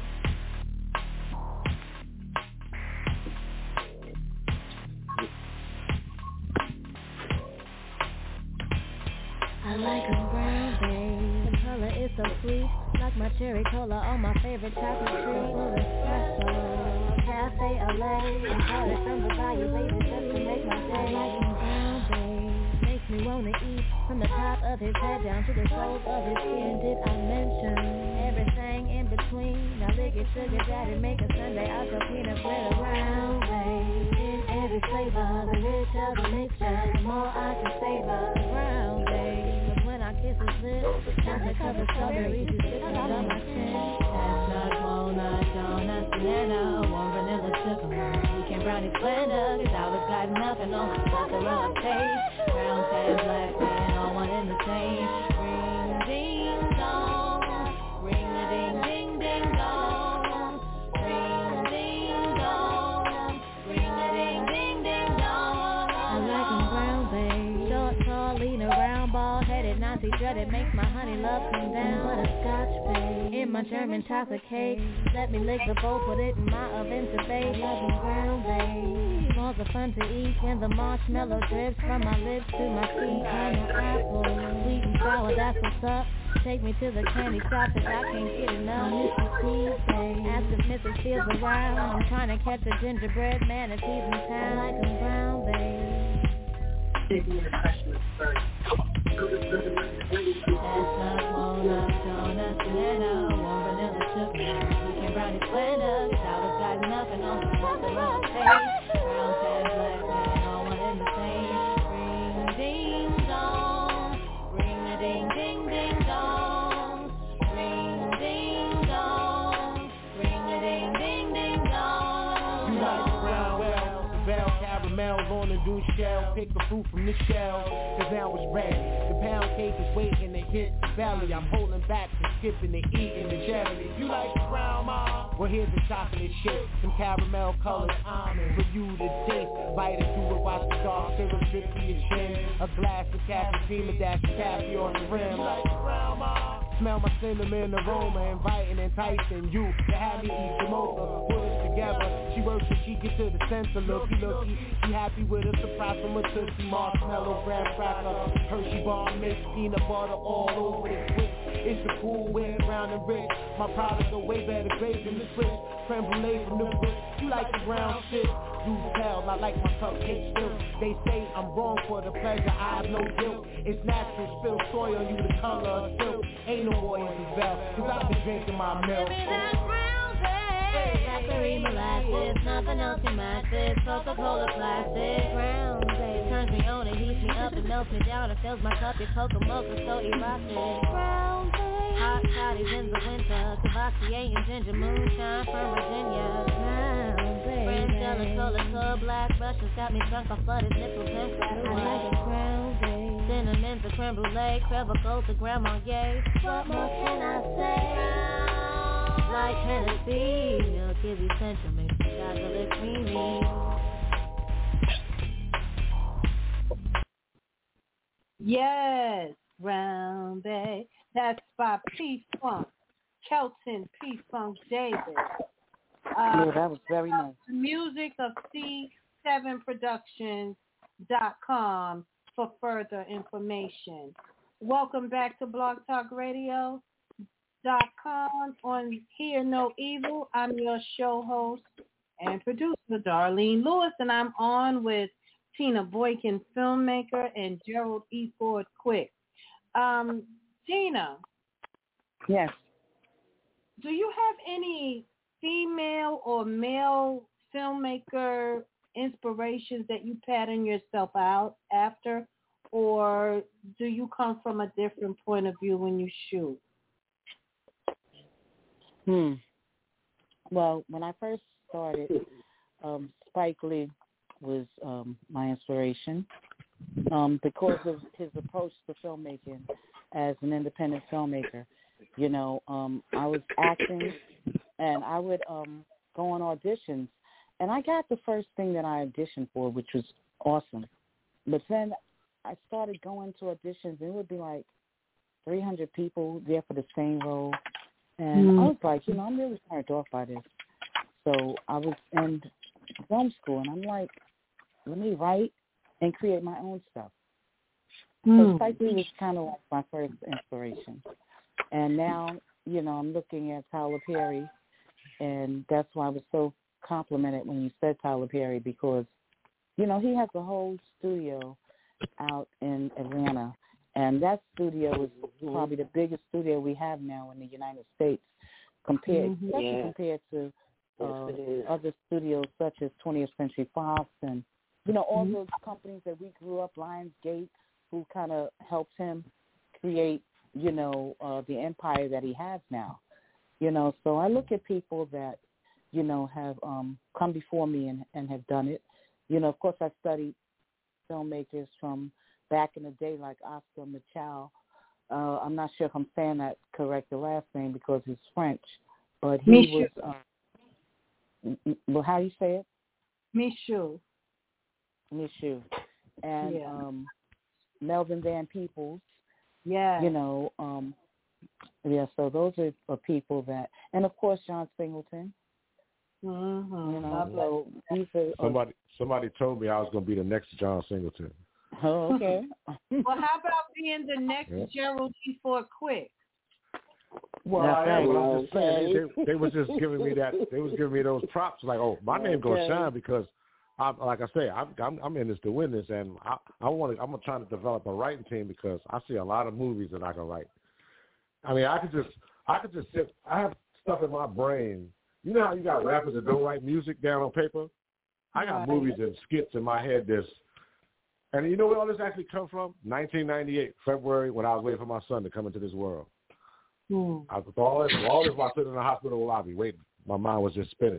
S1: I like them brown, babe. The color is so sweet, like my cherry cola on my favorite chocolate treat. Full espresso, cafe L A. Imported from the bayou, baby, just to make my day. I like them brown, babe. Makes me wanna eat from the top of his head down to the soles of his feet. And did I mention everything in between? Now lick it, sugar daddy, make a sundae out your peanut butter brown, babe. In every flavor, the richer the mixture, the more I can savor. Brown, babe. Kiss his lips, not the cover strawberries, you sit on my chin. Chestnut, walnut, donuts, banana, warm vanilla sugar. Weekend brownie splendor, cause I was got nothing on my plethora of taste. Brown, tan, black, tan, all one in the same. Ring, ding, dong, ring a ding, ding, ding, dong. Ring, ding, dong, ring a ding, ding, ding, dong. I like 'em brown, babe. Short, tall, lean around, bald headed, Nazi dreaded, makes my honey love come down. Butterscotch, babe, in my German chocolate cake. Let me lick the bowl, put it in my oven to bake. I love 'em brown, babe. Smalls are fun to eat when the marshmallow drips from my lips to my feet. Caramel apple, sweet and sour, that's what's up. Take me to the candy shop, cause I can't get enough. Missus C's, babe, ask if Missus Fields around. I'm trying to catch a gingerbread man if he's in town. I like 'em brown, babe. Chestnut, walnut, donuts, banana, warm vanilla sugar. Weekend brownie splendor, cause I was got nothing on the plethora of taste. Brown, tan, black, tan, all one in the same. Ring, ding, dong, ring a ding, ding, ding, dong. Ring, ding, dong, ring a ding, ding, ding, dong.
S2: You like the brown well, the bell caramels on the douche shell. Pick the fruit from the shell, cause now it's ready. The pound cake is waiting to hit the belly. I'm holding back from skipping and eating the jelly. You like the brown, mom? Well, here's the chocolate shit, some caramel colored almond for you to taste. Bite it through it, watch the dark syrup drip to your chin. A glass of caffeine, a dash of caffeine on the rim. You like the brown, mom? Smell my cinnamon aroma, inviting, enticing you to have me eat your mocha. Put us together, she works till she gets to the center. Looky, looky, she happy with a surprise from a Tootsie marshmallow, graham cracker, Hershey bar mix, peanut butter all over the switch. It's the cool wind, round and rich. My products are way better grades than the switch. Creme brulee from the whip. You like the brown shit? Do tell, I like my cupcakes still. They say I'm wrong for the pleasure, I have no guilt. It's natural, spill soy on you, the color of silk. Ain't no oil as well, cause I've been drinking my milk.
S1: Give me that brown babe. Daiquiri molasses, nothing else can match this. Coca-Cola classic. Brown babe, turns me on, it heats me up, it melts me down, it fills my cup, your cocoa mocha so erotic. Brown babe. Hot toddies in the winter, Cavassier and ginger moonshine from Virginia. Brown babe. French Cola, cola, black Russians got me drunk off flooded nipples and fruit. I like a brown babe. Cinnamon to creme brulee, crevicle to Grand Marnier. What more can I say? Like Hennessy, milk is essential, makes the chocolate creamy.
S3: Yes, brown babe. That's by P-Funk, Kelton P-Funk Davis. Uh,
S5: Yeah, that was very nice.
S3: Music of C seven productions dot com for further information. Welcome back to blog talk radio dot com on Hear No Evil. I'm your show host and producer, Darlene Lewis, and I'm on with Tina Boykin, filmmaker, and Gerald E. Ford Quick. Um, Tina.
S5: Yes.
S3: Do you have any female or male filmmaker inspirations that you pattern yourself out after, or do you come from a different point of view when you shoot?
S5: Hmm. Well, when I first started, um, Spike Lee was um, my inspiration um, because of his approach to filmmaking as an independent filmmaker. You know, um, I was acting, and I would um, go on auditions, and I got the first thing that I auditioned for, which was awesome. But then I started going to auditions, and it would be like three hundred people there for the same role. And mm. I was like, you know, I'm really turned off by this. So I was in film school, and I'm like, let me write and create my own stuff. Mm. So Spike Lee was kind of like my first inspiration. And now, you know, I'm looking at Tyler Perry, and that's why I was so complimented when you said Tyler Perry, because, you know, he has a whole studio out in Atlanta, and that studio is probably the biggest studio we have now in the United States, compared, mm-hmm. especially yeah. compared to uh, yes, other studios such as twentieth Century Fox and, you know, all mm-hmm. those companies that we grew up, Lionsgate, who kind of helped him create, you know, uh, the empire that he has now. You know, so I look at people that, you know, have um, come before me and, and have done it. You know, of course, I studied filmmakers from back in the day, like Oscar Michel. Uh, I'm not sure if I'm saying that correct, the last name, because it's French. But he Michel. was, uh, well, how do you say it?
S3: Michel.
S5: Michel. And
S3: yeah.
S5: um, Melvin Van Peebles.
S3: Yeah.
S5: You know, um, yeah, so those are, are people that, and of course, John Singleton.
S3: Mm-hmm.
S5: You know, so these are,
S6: somebody, somebody told me I was going to be the next John Singleton.
S5: Oh, okay.
S3: Well, how about being the next yeah. Gerald E. Ford Quick?
S6: Well, I am, but I'm just saying, they, they, they were just giving me that, they was giving me those props, like, oh, my name okay. gonna shine because, I'm, like I say, I'm, I'm, I'm in this to win this, and I, I want to, I'm trying to develop a writing team because I see a lot of movies that I can write. I mean, I could just, I could just sit, I have stuff in my brain. You know how you got rappers that don't write music down on paper? I got right. movies and skits in my head that's, and you know where all this actually come from? nineteen ninety-eight, February, when I was waiting for my son to come into this world.
S3: Mm.
S6: I was all this, all this while sitting in the hospital lobby waiting. My mind was just spinning.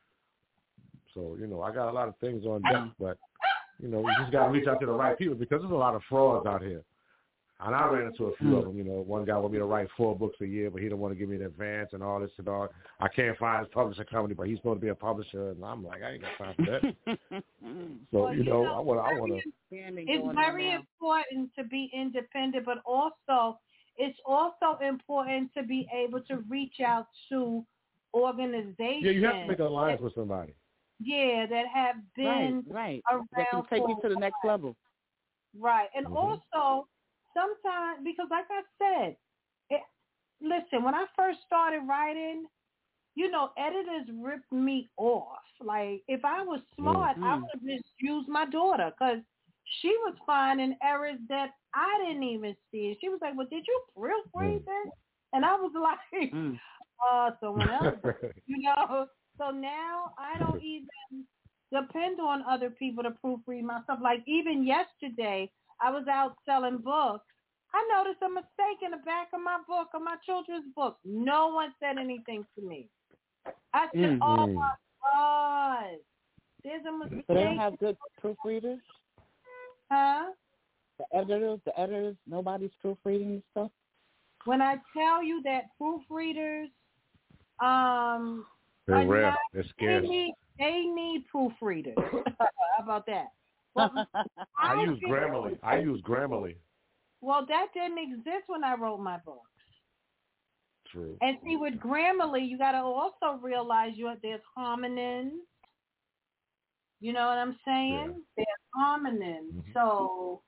S6: So, you know, I got a lot of things on deck, but, you know, you just got to reach out to the right people because there's a lot of frauds out here. And I ran into a few of them. You know, one guy wanted me to write four books a year, but he didn't want to give me an advance and all this and all. I can't find his publishing company, but he's supposed to be a publisher, and I'm like, I ain't got time for that. So
S3: well,
S6: you know, I want, I want to.
S3: It's very important to be independent, but also it's also important to be able to reach out to organizations.
S6: Yeah, you have to make an alliance with somebody.
S3: Yeah, that have been
S5: right, right.
S3: around
S5: that can take you to the next level.
S3: Right, and
S6: mm-hmm.
S3: also. Sometimes, because like I said, it, listen, when I first started writing, you know, editors ripped me off. Like, if I was smart, mm-hmm. I would have just used my daughter because she was finding errors that I didn't even see. She was like, well, did you proofread mm. this? And I was like, mm. uh, someone else, you know? So now I don't even depend on other people to proofread my stuff. Like, even yesterday, I was out selling books. I noticed a mistake in the back of my book, of my children's book. No one said anything to me. I said, mm-hmm. oh, my God. There's a mistake.
S5: So they don't have good proofreaders?
S3: Huh?
S5: The editors, the editors, nobody's proofreading stuff?
S3: When I tell you that proofreaders, um,
S6: they're rare.
S3: Not,
S6: they're scarce.
S3: They need, they need proofreaders. How about that? Well,
S6: I, I use Grammarly. I use Grammarly.
S3: Well, that didn't exist when I wrote my books.
S6: True.
S3: And see, with Grammarly, you got to also realize you there's homonyms. You know what I'm saying? Yeah. There's homonyms. Mm-hmm. So,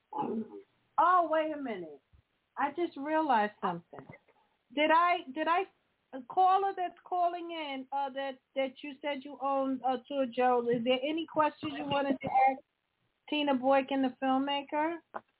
S3: oh, wait a minute. I just realized something. Did I, did I, a caller that's calling in uh, that, that you said you own uh, to Joe, is there any questions you wanted to ask Tina Boykin, the filmmaker?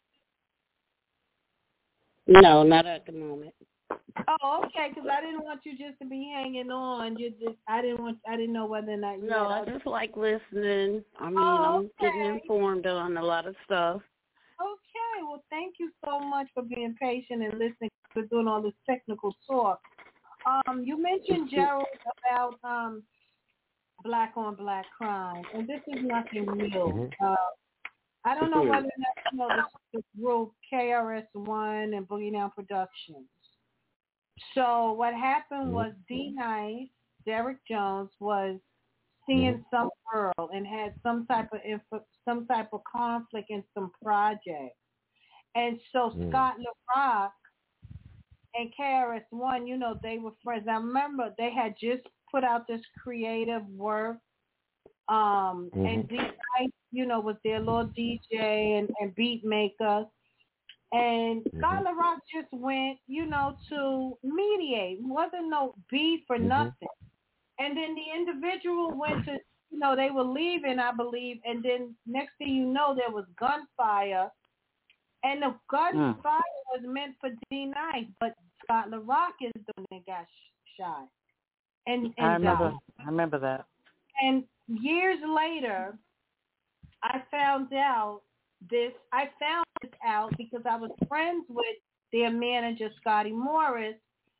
S7: No, not at the moment.
S3: Oh, okay, because I didn't want you just to be hanging on. You just, I didn't want, I didn't know whether or not you.
S7: No, I just like listening. I mean,
S3: oh,
S7: I'm
S3: okay.
S7: getting informed on a lot of stuff.
S3: Well, thank you so much for being patient and listening to doing all this technical talk. Um, you mentioned, Gerald, about um, black on black crime, and this is nothing new. Mm-hmm. Uh, I don't know whether or not you know this, this group K R S One and Boogie Down Productions. So what happened was D Nice, Derek Jones, was seeing mm-hmm. some girl and had some type of info, some type of conflict in some project, and so mm. Scott LaRock and K R S One, you know, they were friends. I remember they had just put out this creative work, um, mm-hmm. and D Nice, you know, was their little D J and, and beat maker. And mm-hmm. Scott LaRock just went, you know, to mediate. Wasn't no beef or mm-hmm. nothing. And then the individual went to, you know, they were leaving, I believe, and then next thing you know, there was gunfire. And the gunfire mm. was meant for D Nice, but Scott LaRock is the one that got sh- shot. And, and
S5: I remember,
S3: died.
S5: I remember that.
S3: And years later, I found out this. I found this out because I was friends with their manager, Scotty Morris,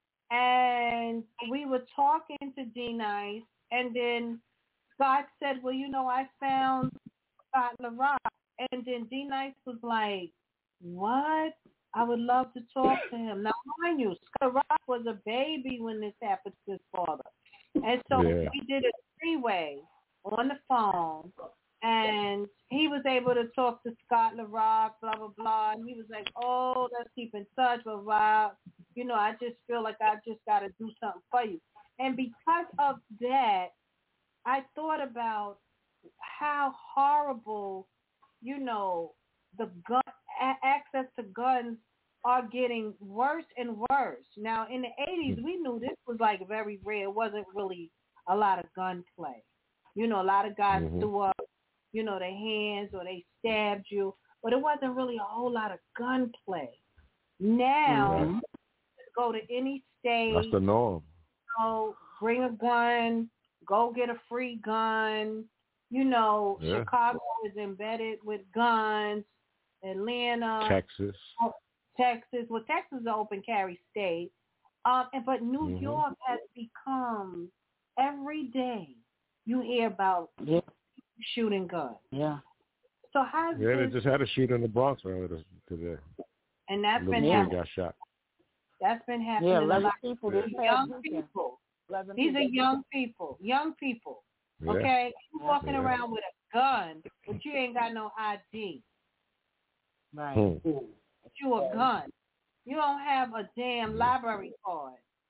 S3: and we were talking to D Nice, and then Scott said, well, you know, I found Scott LaRock. And then D Nice was like, what? I would love to talk to him. Now, mind you, Scott LaRock was a baby when this happened to his father. And so yeah. we did a three-way on the phone, and he was able to talk to Scott LaRock, blah, blah, blah. And he was like, oh, let's keep in touch, blah, blah. You know, I just feel like I just got to do something for you. And because of that, I thought about how horrible, you know, the gun access to guns are getting worse and worse. Now, in the eighties, we knew this was like very rare. It wasn't really a lot of gunplay. You know, a lot of guys mm-hmm. threw up, you know, their hands or they stabbed you, but it wasn't really a whole lot of gunplay. Now, mm-hmm. go to any state.
S4: That's the norm.
S3: You know, bring a gun, go get a free gun. You know, yeah. Chicago is embedded with guns. Atlanta,
S4: Texas,
S3: Texas. Well, Texas is an open carry state, um, and but New
S4: mm-hmm.
S3: York has become every day you hear about
S5: yeah.
S3: shooting guns.
S5: Yeah.
S3: So how's
S4: yeah,
S3: this?
S4: they just had a shooting in the Bronx earlier today.
S3: And that's been
S4: happening. Got shot.
S3: That's been happening.
S5: Yeah,
S3: a lot.
S5: people.
S3: Young people. These are young people. Young people.
S4: Yeah.
S3: Okay, you walking
S4: yeah.
S3: around with a gun, but you ain't got no I D.
S5: Right.
S4: Hmm.
S3: But you a gun. You don't have a damn library card.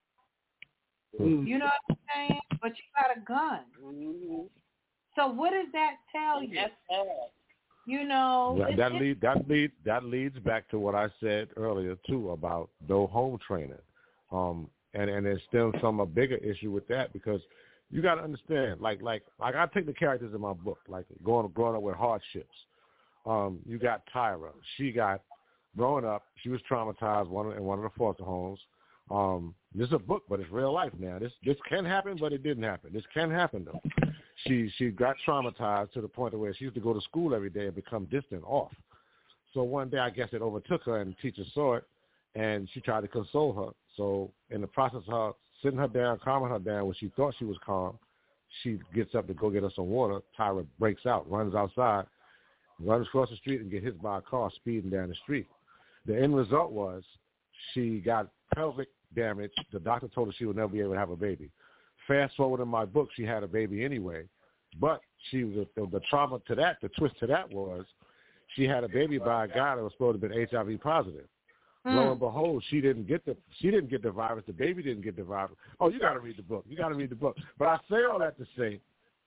S4: Hmm.
S3: You know what I'm saying? But you got a gun.
S7: Mm-hmm.
S3: So what does that tell you? You know,
S4: that, that lead that lead that leads back to what I said earlier too about no home training, um, and and there's still some a bigger issue with that because you got to understand, like like like I take the characters in my book, like going growing up with hardships. Um, you got Tyra. She got growing up. She was traumatized one in one of the foster homes. Um, this is a book, but it's real life now. This this can happen, but it didn't happen. This can happen though. She she got traumatized to the point of where she used to go to school every day and become distant off. So one day, I guess it overtook her, and the teacher saw it, and she tried to console her. So in the process of her sitting her down, calming her down when she thought she was calm, she gets up to go get her some water. Tyra breaks out, runs outside, runs across the street and get hit by a car speeding down the street. The end result was she got pelvic damage. The doctor told her she would never be able to have a baby. Fast forward in my book, she had a baby anyway, but she was the, the trauma to that, the twist to that was she had a baby by a guy that was supposed to have been H I V positive. Mm. Lo and behold, she didn't get the she didn't get the virus. The baby didn't get the virus. Oh, you got to read the book. You got to read the book. But I say all that to say,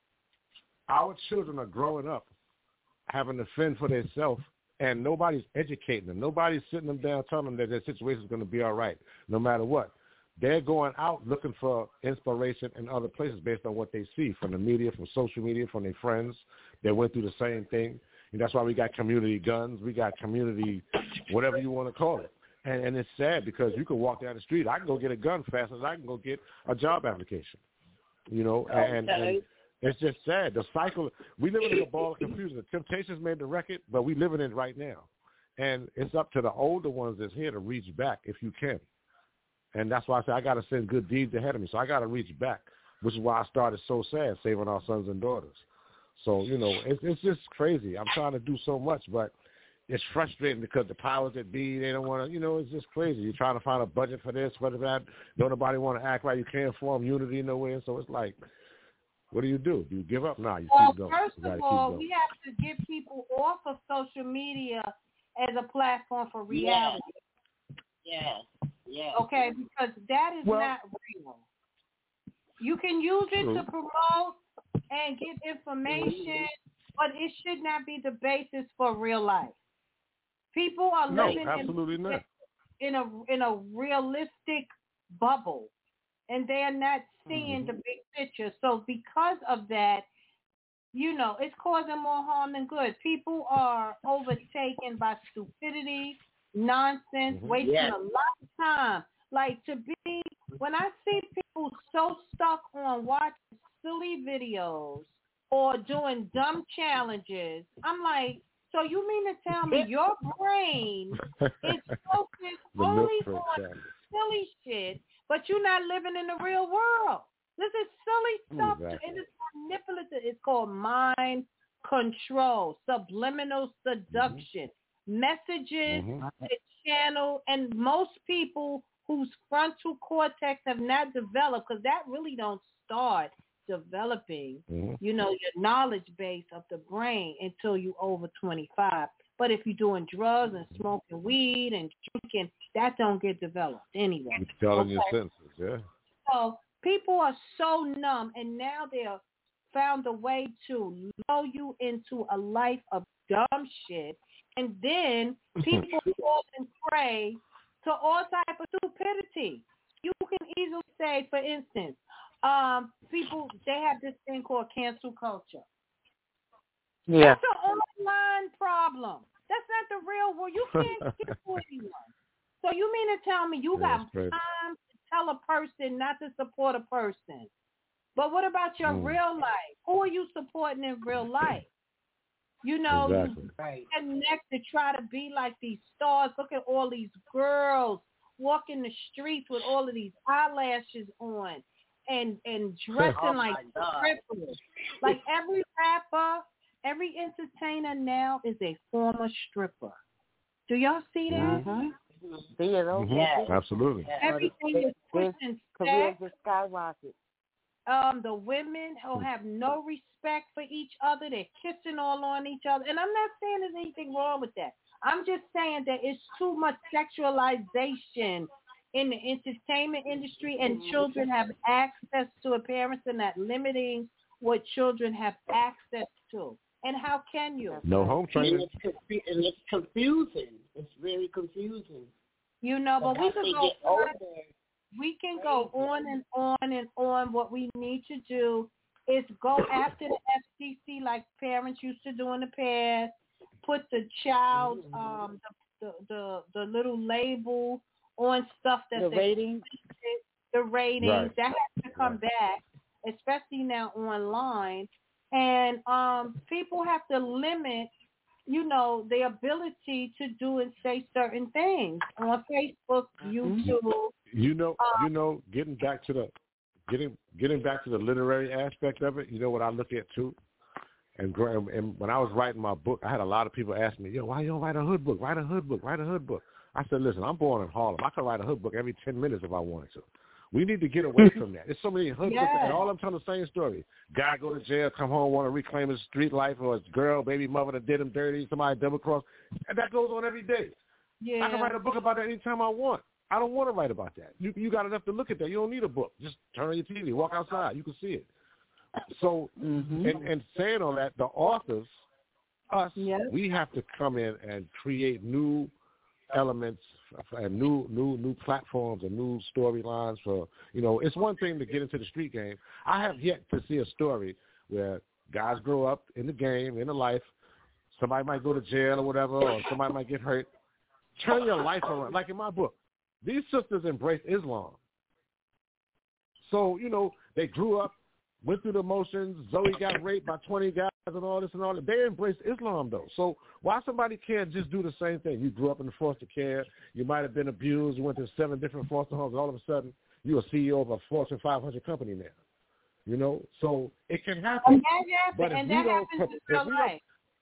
S4: our children are growing up having to fend for themselves, and nobody's educating them. Nobody's sitting them down telling them that their situation is going to be all right, no matter what. They're going out looking for inspiration in other places based on what they see from the media, from social media, from their friends. They went through the same thing. And that's why we got community guns. We got community whatever you want to call it. And, and it's sad because you can walk down the street. I can go get a gun fast as I can go get a job application. You know, and,
S7: okay.
S4: and it's just sad. The cycle, we live in a ball of confusion. The Temptations made the record, but we living in it right now.
S6: And it's up to the older ones that's here to reach back if you can. And that's why I say I got to send good deeds ahead of me. So I got to reach back, which is why I started So Sad, Saving Our Sons and Daughters. So, you know, it's, it's just crazy. I'm trying to do so much, but it's frustrating because the powers that be, they don't want to, you know, it's just crazy. You're trying to find a budget for this, for that. Don't nobody want to act right. You can't form unity nowhere. So it's like, what do you do? Do you give up? Nah, you
S3: well,
S6: keep going.
S3: First
S6: you
S3: of all, we have to get people off of social media as a platform for reality.
S7: Yes. Yes. Yes.
S3: Okay, because that is
S6: well,
S3: not real. You can use it
S6: true.
S3: to promote and get information, but it should not be the basis for real life. People are
S6: no,
S3: living
S6: absolutely
S3: in,
S6: not.
S3: in a in a realistic bubble, and they are not seeing
S6: mm-hmm.
S3: the big picture. So because of that, you know, it's causing more harm than good. People are overtaken by stupidity, nonsense, mm-hmm. wasting yes. a lot of time. Like to be, when I see people so stuck on watching silly videos or doing dumb challenges, I'm like, so you mean to tell me your brain is focused only on silly shit, but you're not living in the real world? This is silly stuff.
S6: Exactly.
S3: It is manipulative. It's called mind control, subliminal seduction, mm-hmm. messages mm-hmm. that channel, and most people whose frontal cortex have not developed, because that really don't start developing, mm-hmm. you know, your knowledge base of the brain until you over twenty-five. But if you're doing drugs and smoking weed and drinking, that don't get developed anyway.
S6: You're telling okay? your senses, yeah.
S3: So people are so numb, and now they're found a way to lull you into a life of dumb shit, and then people fall and prey to all type of stupidity. You can easily say, for instance, um, people, they have this thing called cancel culture.
S5: Yeah.
S3: That's an online problem. That's not the real world. You can't cancel anyone. So you mean to tell me you yeah, got time to tell a person not to support a person? But what about your mm. real life? Who are you supporting in real life? You know,
S6: exactly.
S3: you connect to try to be like these stars. Look at all these girls walking the streets with all of these eyelashes on and and dressing oh like strippers. Like every rapper, every entertainer now is a former stripper. Do y'all see that?
S5: Mm-hmm. See it,
S6: mm-hmm. yes. Absolutely.
S3: Everything is pushing
S5: careers just skyrocket.
S3: Um, the women who have no respect for each other, they're kissing all on each other. And I'm not saying there's anything wrong with that. I'm just saying that it's too much sexualization in the entertainment industry, and children have access to it. Parents are not limiting what children have access to. And how can you?
S6: No home training.
S7: And it's, and it's confusing. It's very confusing.
S3: You know, but we can go on. We can go on and on and on. What we need to do is go after the F C C like parents used to do in the past. Put the child, um, the the the, the little label on stuff that
S5: the ratings,
S3: the ratings
S6: right.
S3: that has to come right. back, especially now online. And um, people have to limit, you know, their ability to do and say certain things on Facebook, YouTube.
S6: You know, um, you know, getting back to the getting getting back to the literary aspect of it. You know what I look at too, and, and when I was writing my book, I had a lot of people ask me, "Yo, why you don't write a hood book? Write a hood book. Write a hood book." I said, "Listen, I'm born in Harlem. I could write a hood book every ten minutes if I wanted to. We need to get away from that. There's so many hood
S3: yeah.
S6: books, and all I'm telling the same story. Guy go to jail, come home, want to reclaim his street life, or his girl, baby mother that did him dirty, somebody double cross, and that goes on every day.
S3: Yeah.
S6: I can write a book about that anytime I want. I don't want to write about that. You you got enough to look at that. You don't need a book. Just turn on your T V, walk outside. You can see it. So,
S5: mm-hmm.
S6: and, and saying all that, the authors, us,
S3: yes.
S6: we have to come in and create new elements and new new new platforms and new storylines for, you know, it's one thing to get into the street game. I have yet to see a story where guys grow up in the game, in the life, somebody might go to jail or whatever, or somebody might get hurt. Turn your life around. Like in my book, these sisters embraced Islam. So, you know, they grew up went through the motions. Zoe got raped by twenty guys and all this and all that. They embraced Islam, though. So why somebody can't just do the same thing? You grew up in foster care. You might have been abused. You went to seven different foster homes. All of a sudden, you're a C E O of a Fortune five hundred company now. You know, so it can happen.
S3: And that happens,
S6: but if
S3: and
S6: we
S3: that
S6: don't,
S3: happens in
S6: if
S3: real
S6: we
S3: life.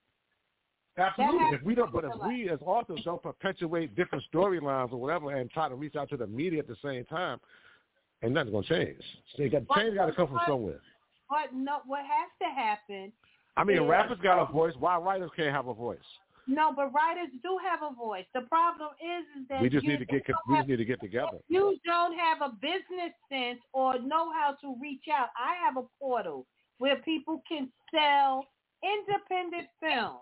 S6: don't, absolutely.
S3: That
S6: If we don't, but if we as authors don't perpetuate different storylines or whatever, and try to reach out to the media at the same time, and nothing's gonna change. So you got, change got to come from somewhere.
S3: But no, what has to happen?
S6: I mean,
S3: is,
S6: rappers got a voice. Why writers can't have a voice?
S3: No, but writers do have a voice. The problem is, is that
S6: we just
S3: you
S6: need to get we just need to get together.
S3: You don't have a business sense or know how to reach out. I have a portal where people can sell independent films,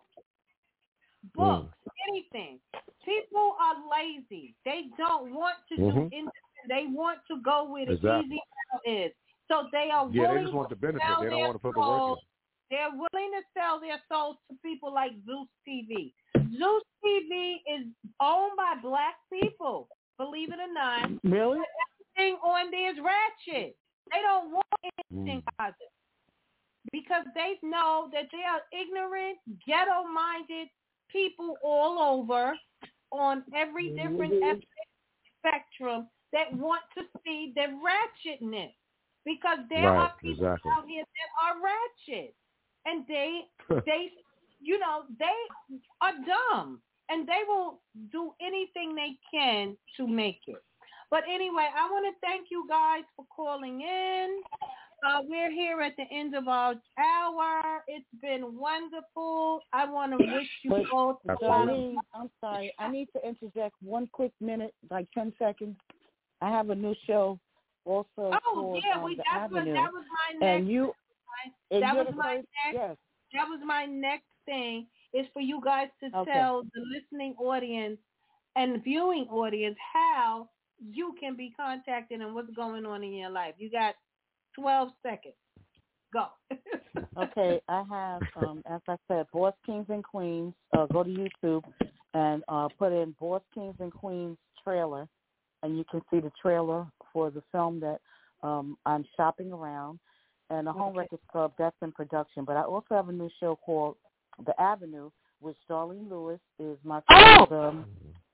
S3: books, mm. anything. People are lazy. They don't want to
S6: mm-hmm.
S3: do independent. They want to go where the
S6: exactly.
S3: easy route is. So they are
S6: yeah,
S3: willing
S6: they just want the benefit.
S3: to
S6: They don't want to put
S3: soul.
S6: the work in.
S3: They're willing to sell their souls to people like Zeus T V. Zeus T V is owned by black people, believe it or not.
S5: Really?
S3: Everything on there is ratchet. They don't want anything
S6: mm.
S3: positive because they know that they are ignorant, ghetto-minded people all over on every different
S5: mm-hmm.
S3: spectrum that want to see the ratchetness because there
S6: right,
S3: are people
S6: exactly.
S3: out here that are ratchet. And they, they, you know, they are dumb, and they will do anything they can to make it. But anyway, I want to thank you guys for calling in. Uh, we're here at the end of our hour. It's been wonderful. I want to wish you both.
S5: Darlene, I'm sorry. I need to interject one quick minute, like ten seconds. I have a new show also
S3: oh,
S5: called
S3: yeah,
S5: um,
S3: we,
S5: The
S3: that's
S5: Avenue.
S3: What, that was my next.
S5: And you,
S3: that
S5: and
S3: was
S5: the
S3: my
S5: first,
S3: next.
S5: Yes.
S3: That was my next thing. Is for you guys to
S5: okay.
S3: tell the listening audience and viewing audience how you can be contacted and what's going on in your life. You got twelve seconds. Go.
S5: Okay, I have, um, as I said, Boss Kings and Queens. Uh, go to YouTube and uh, put in Boss Kings and Queens trailer, and you can see the trailer for the film that um, I'm shopping around. And the Home
S3: okay.
S5: Records Club, that's in production. But I also have a new show called The Avenue, which Darlene Lewis is my friend.
S3: Oh!
S5: Um,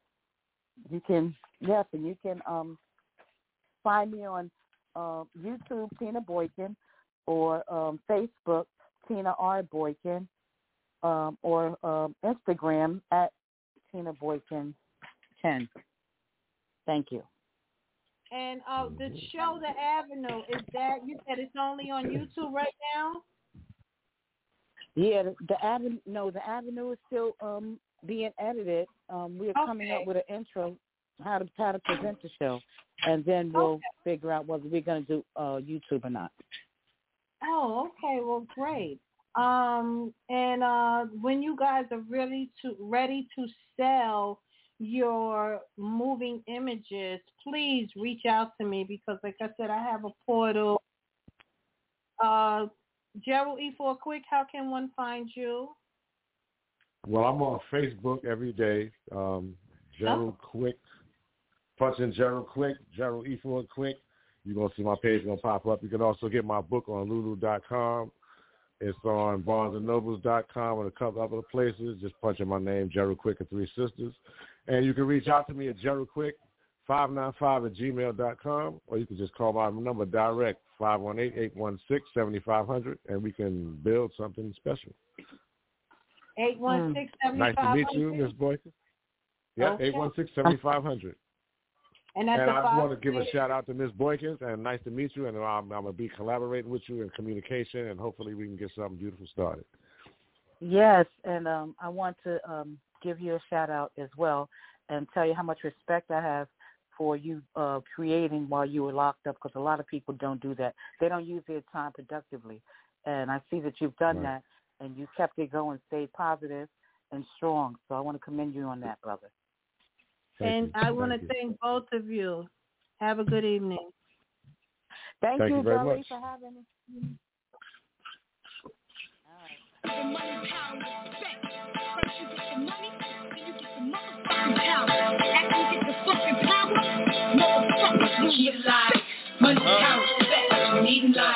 S5: you can, yes, and you can um, find me on uh, YouTube, Tina Boykin, or um, Facebook, Tina R. Boykin, um, or um, Instagram at Tina Boykin ten. Thank you.
S3: And uh, the show, The Avenue, is that, you said it's only on YouTube right now?
S5: Yeah, the, the Avenue, no, The Avenue is still um, being edited. Um, we're
S3: okay.
S5: coming up with an intro, how to how to present the show, and then we'll
S3: okay.
S5: figure out whether we're going to do uh, YouTube or not.
S3: Oh, okay. Well, great. Um, and uh, when you guys are really to, ready to sell your moving images, please reach out to me because, like I said, I have a portal. Uh, Gerald E. For Quick, how can one find you?
S6: Well, I'm on Facebook every day. Um, Gerald oh. Quick. Punch in Gerald Quick, Gerald E. For Quick. You're going to see my page going to pop up. You can also get my book on Lulu dot com. It's on Barnes and Nobles dot com and a couple other places. Just punch in my name, Gerald Quick and Three Sisters. And you can reach out to me at Gerald Quick five nine five at gmail dot com, or you can just call my number direct, five one eight, eight one six, seven five zero zero, and we can build something special.
S3: eight one six, seven five zero zero.
S6: Nice to meet you, Miz Boykin. Yeah,
S3: okay.
S6: eight one six, seven five zero zero.
S3: And, that's
S6: and
S3: I
S6: just want to give a shout out to Miz Boykins, and nice to meet you. And I'm, I'm going to be collaborating with you in communication, and hopefully we can get something beautiful started.
S5: Yes, and um, I want to um, give you a shout out as well and tell you how much respect I have for you uh, creating while you were locked up, because a lot of people don't do that. They don't use their time productively. And I see that you've done right. that, and you kept it going, stayed positive and strong. So I want to commend you on that, brother.
S6: Thank
S3: and
S6: you.
S3: I want
S6: thank
S3: to
S6: you.
S3: thank both of you. Have a good evening.
S5: Thank,
S6: thank you, you very
S5: Darlene,
S6: much.
S5: for having me.
S8: The money, power, respect. First you get the money, then you get the motherfucking power. After you get the fucking power, motherfuckers lose your life. Money, power, respect. You need in life.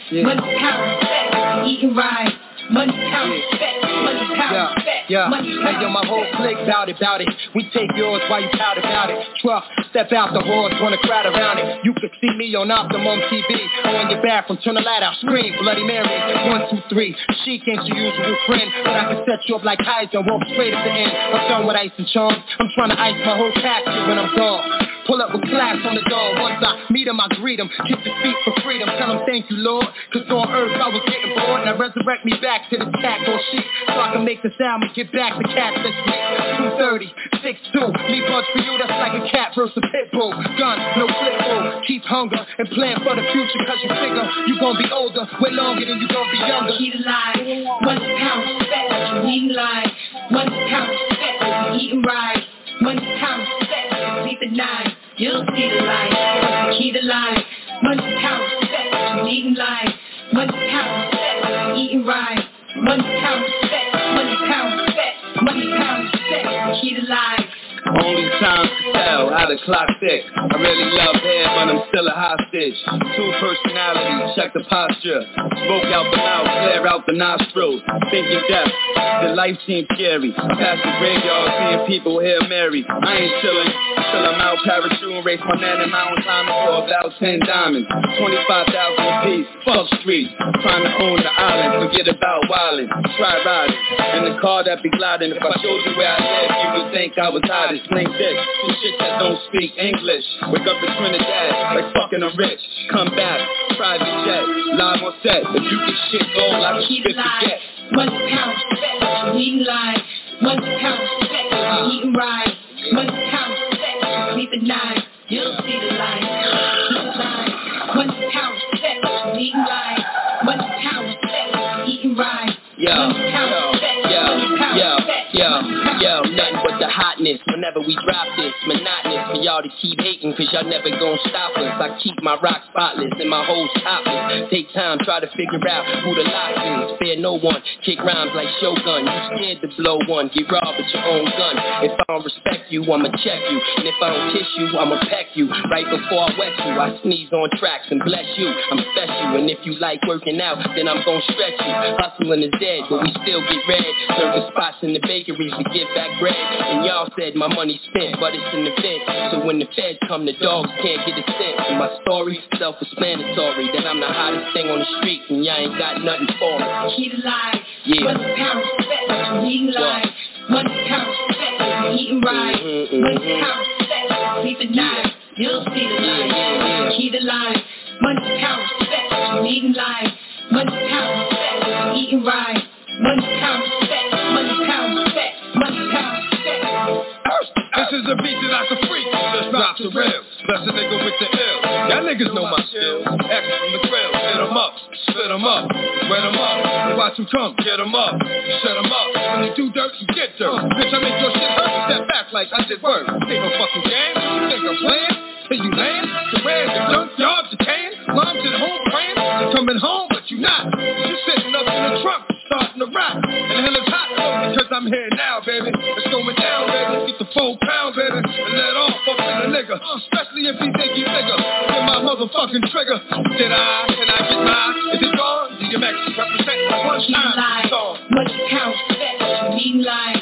S9: Yeah. Money, power, respect, eating right. Money, power, respect, money, power, respect, yeah. Money, power, hey, yo, my whole clique bout it, bout it. We take yours while you pout about it. Truck, step out the horse, wanna crowd around it. You could see me on Optimum T V. On your bathroom, turn the light out, scream, Bloody Mary. One, two, three. She ain't your usual friend, but I can set you up like Kaiser, walk straight at the end. I'm done with ice and charms. I'm trying to ice my whole casket when I'm gone. Pull up with class on the door. Once I meet him, I greet him. Kiss his feet for freedom. Tell him thank you, Lord. Cause on earth I was getting bored. Now resurrect me back to the cat or shit. So I can make this album and get back to cats this week. two thirty, six two. Me buds for you, that's like a cat versus a pit bull. Gun, no flip bull. Keep hunger and plan for the future. Cause you figure you gon' be older way longer than you gon' be younger. Keep alive. Money, power, respect. Eating live. Money, power, respect. Eating right. Money, power, respect. Sleep at night. You'll see the light. Key the light. Money, power, respect. Eating life. Money, power, respect. Eating right. Money, power, respect. Money, power, respect. Money, power, respect. Key the light. Only time to tell how the clock ticks. I really love hair, but I'm still a hostage. Two personalities, check the posture. Smoke out the mouth, clear out the nostrils. Thinking death, the life seems scary. Past the graveyard, seeing people here married. I ain't chilling till I'm out parachuting. Race my man in mountain climbing for about ten diamonds. twenty-five thousand apiece, fuck streets. Trying to own the island, forget about wildin'. Try riding in the car that be gliding. If I showed you where I live, you would think I was hiding. Sling dick, some shit that don't speak English. Wake up in Trinidad, like fucking a rich. Come back, private jet, live on set. If you get shit gold, I can spit the get. Money, power, respect, eating live. Money, power, respect, eating right. Money, power, respect, sleep at night. You'll see the light, see the light. Money, power, respect, eating live. Money, power, respect, eating right. Yo, yo, yo, yo, yo, yo, nothing but the hotness whenever we drop this. Monotonous for y'all to keep hating cause y'all never gon' stop us. I keep my rock spotless and my hoes topless. Take time, try to figure out who the lock is. Fear no one, kick rhymes like Shogun. You scared to blow one, get robbed with your own gun. If I don't respect you, I'ma check you. And if I don't kiss you, I'ma peck you. Right before I wet you, I sneeze on tracks and bless you. I'm special, and if you like working out, then I'm gon' stretch you. Hustling is dead, but we still get red. Serving spots in the bakeries to get back bread. And y'all said my money's spent, but it's an event. So when the feds come, the dogs can't get a cent. And my story, self-explanatory, that I'm the hottest thing on the street, and y'all ain't got nothing for me. Keep alive. Yeah. Money, power, respect, eating live. Money, power, respect, eating right. Mm-hmm, Money, mm-hmm. power, respect, sleep at night. You'll see the light. Yeah, yeah, yeah. Keep alive. Money, power, respect, eating live. Money, power, respect, eating right. Money, power, respect, money, power, respect, money, power, respect. This is a beat that I can freak. Just drop the rails. Bless a nigga with the ill. Y'all niggas know my skills. X from the grill. Hit them up, split them up, wet them up. And watch them come, get them up, shut them up. When you do dirt, you get dirt. Bitch, I make your shit hurt. Step back like I did work. Ain't no fucking game. You think I'm playing? Till you land, the red, the junkyard, the can. Moms at home praying. You're coming home, but you not. You're sitting up in the trunk. Starting to rock, and the hell is hot though, because I'm here now, baby. It's going down, baby. Get the full pound, baby, and let off up in a nigga. Especially if he think he bigger. Get my motherfucking trigger. Did I? Can I get mine? Is it gone? D M X represent one time. Money, pound, respect, eating live.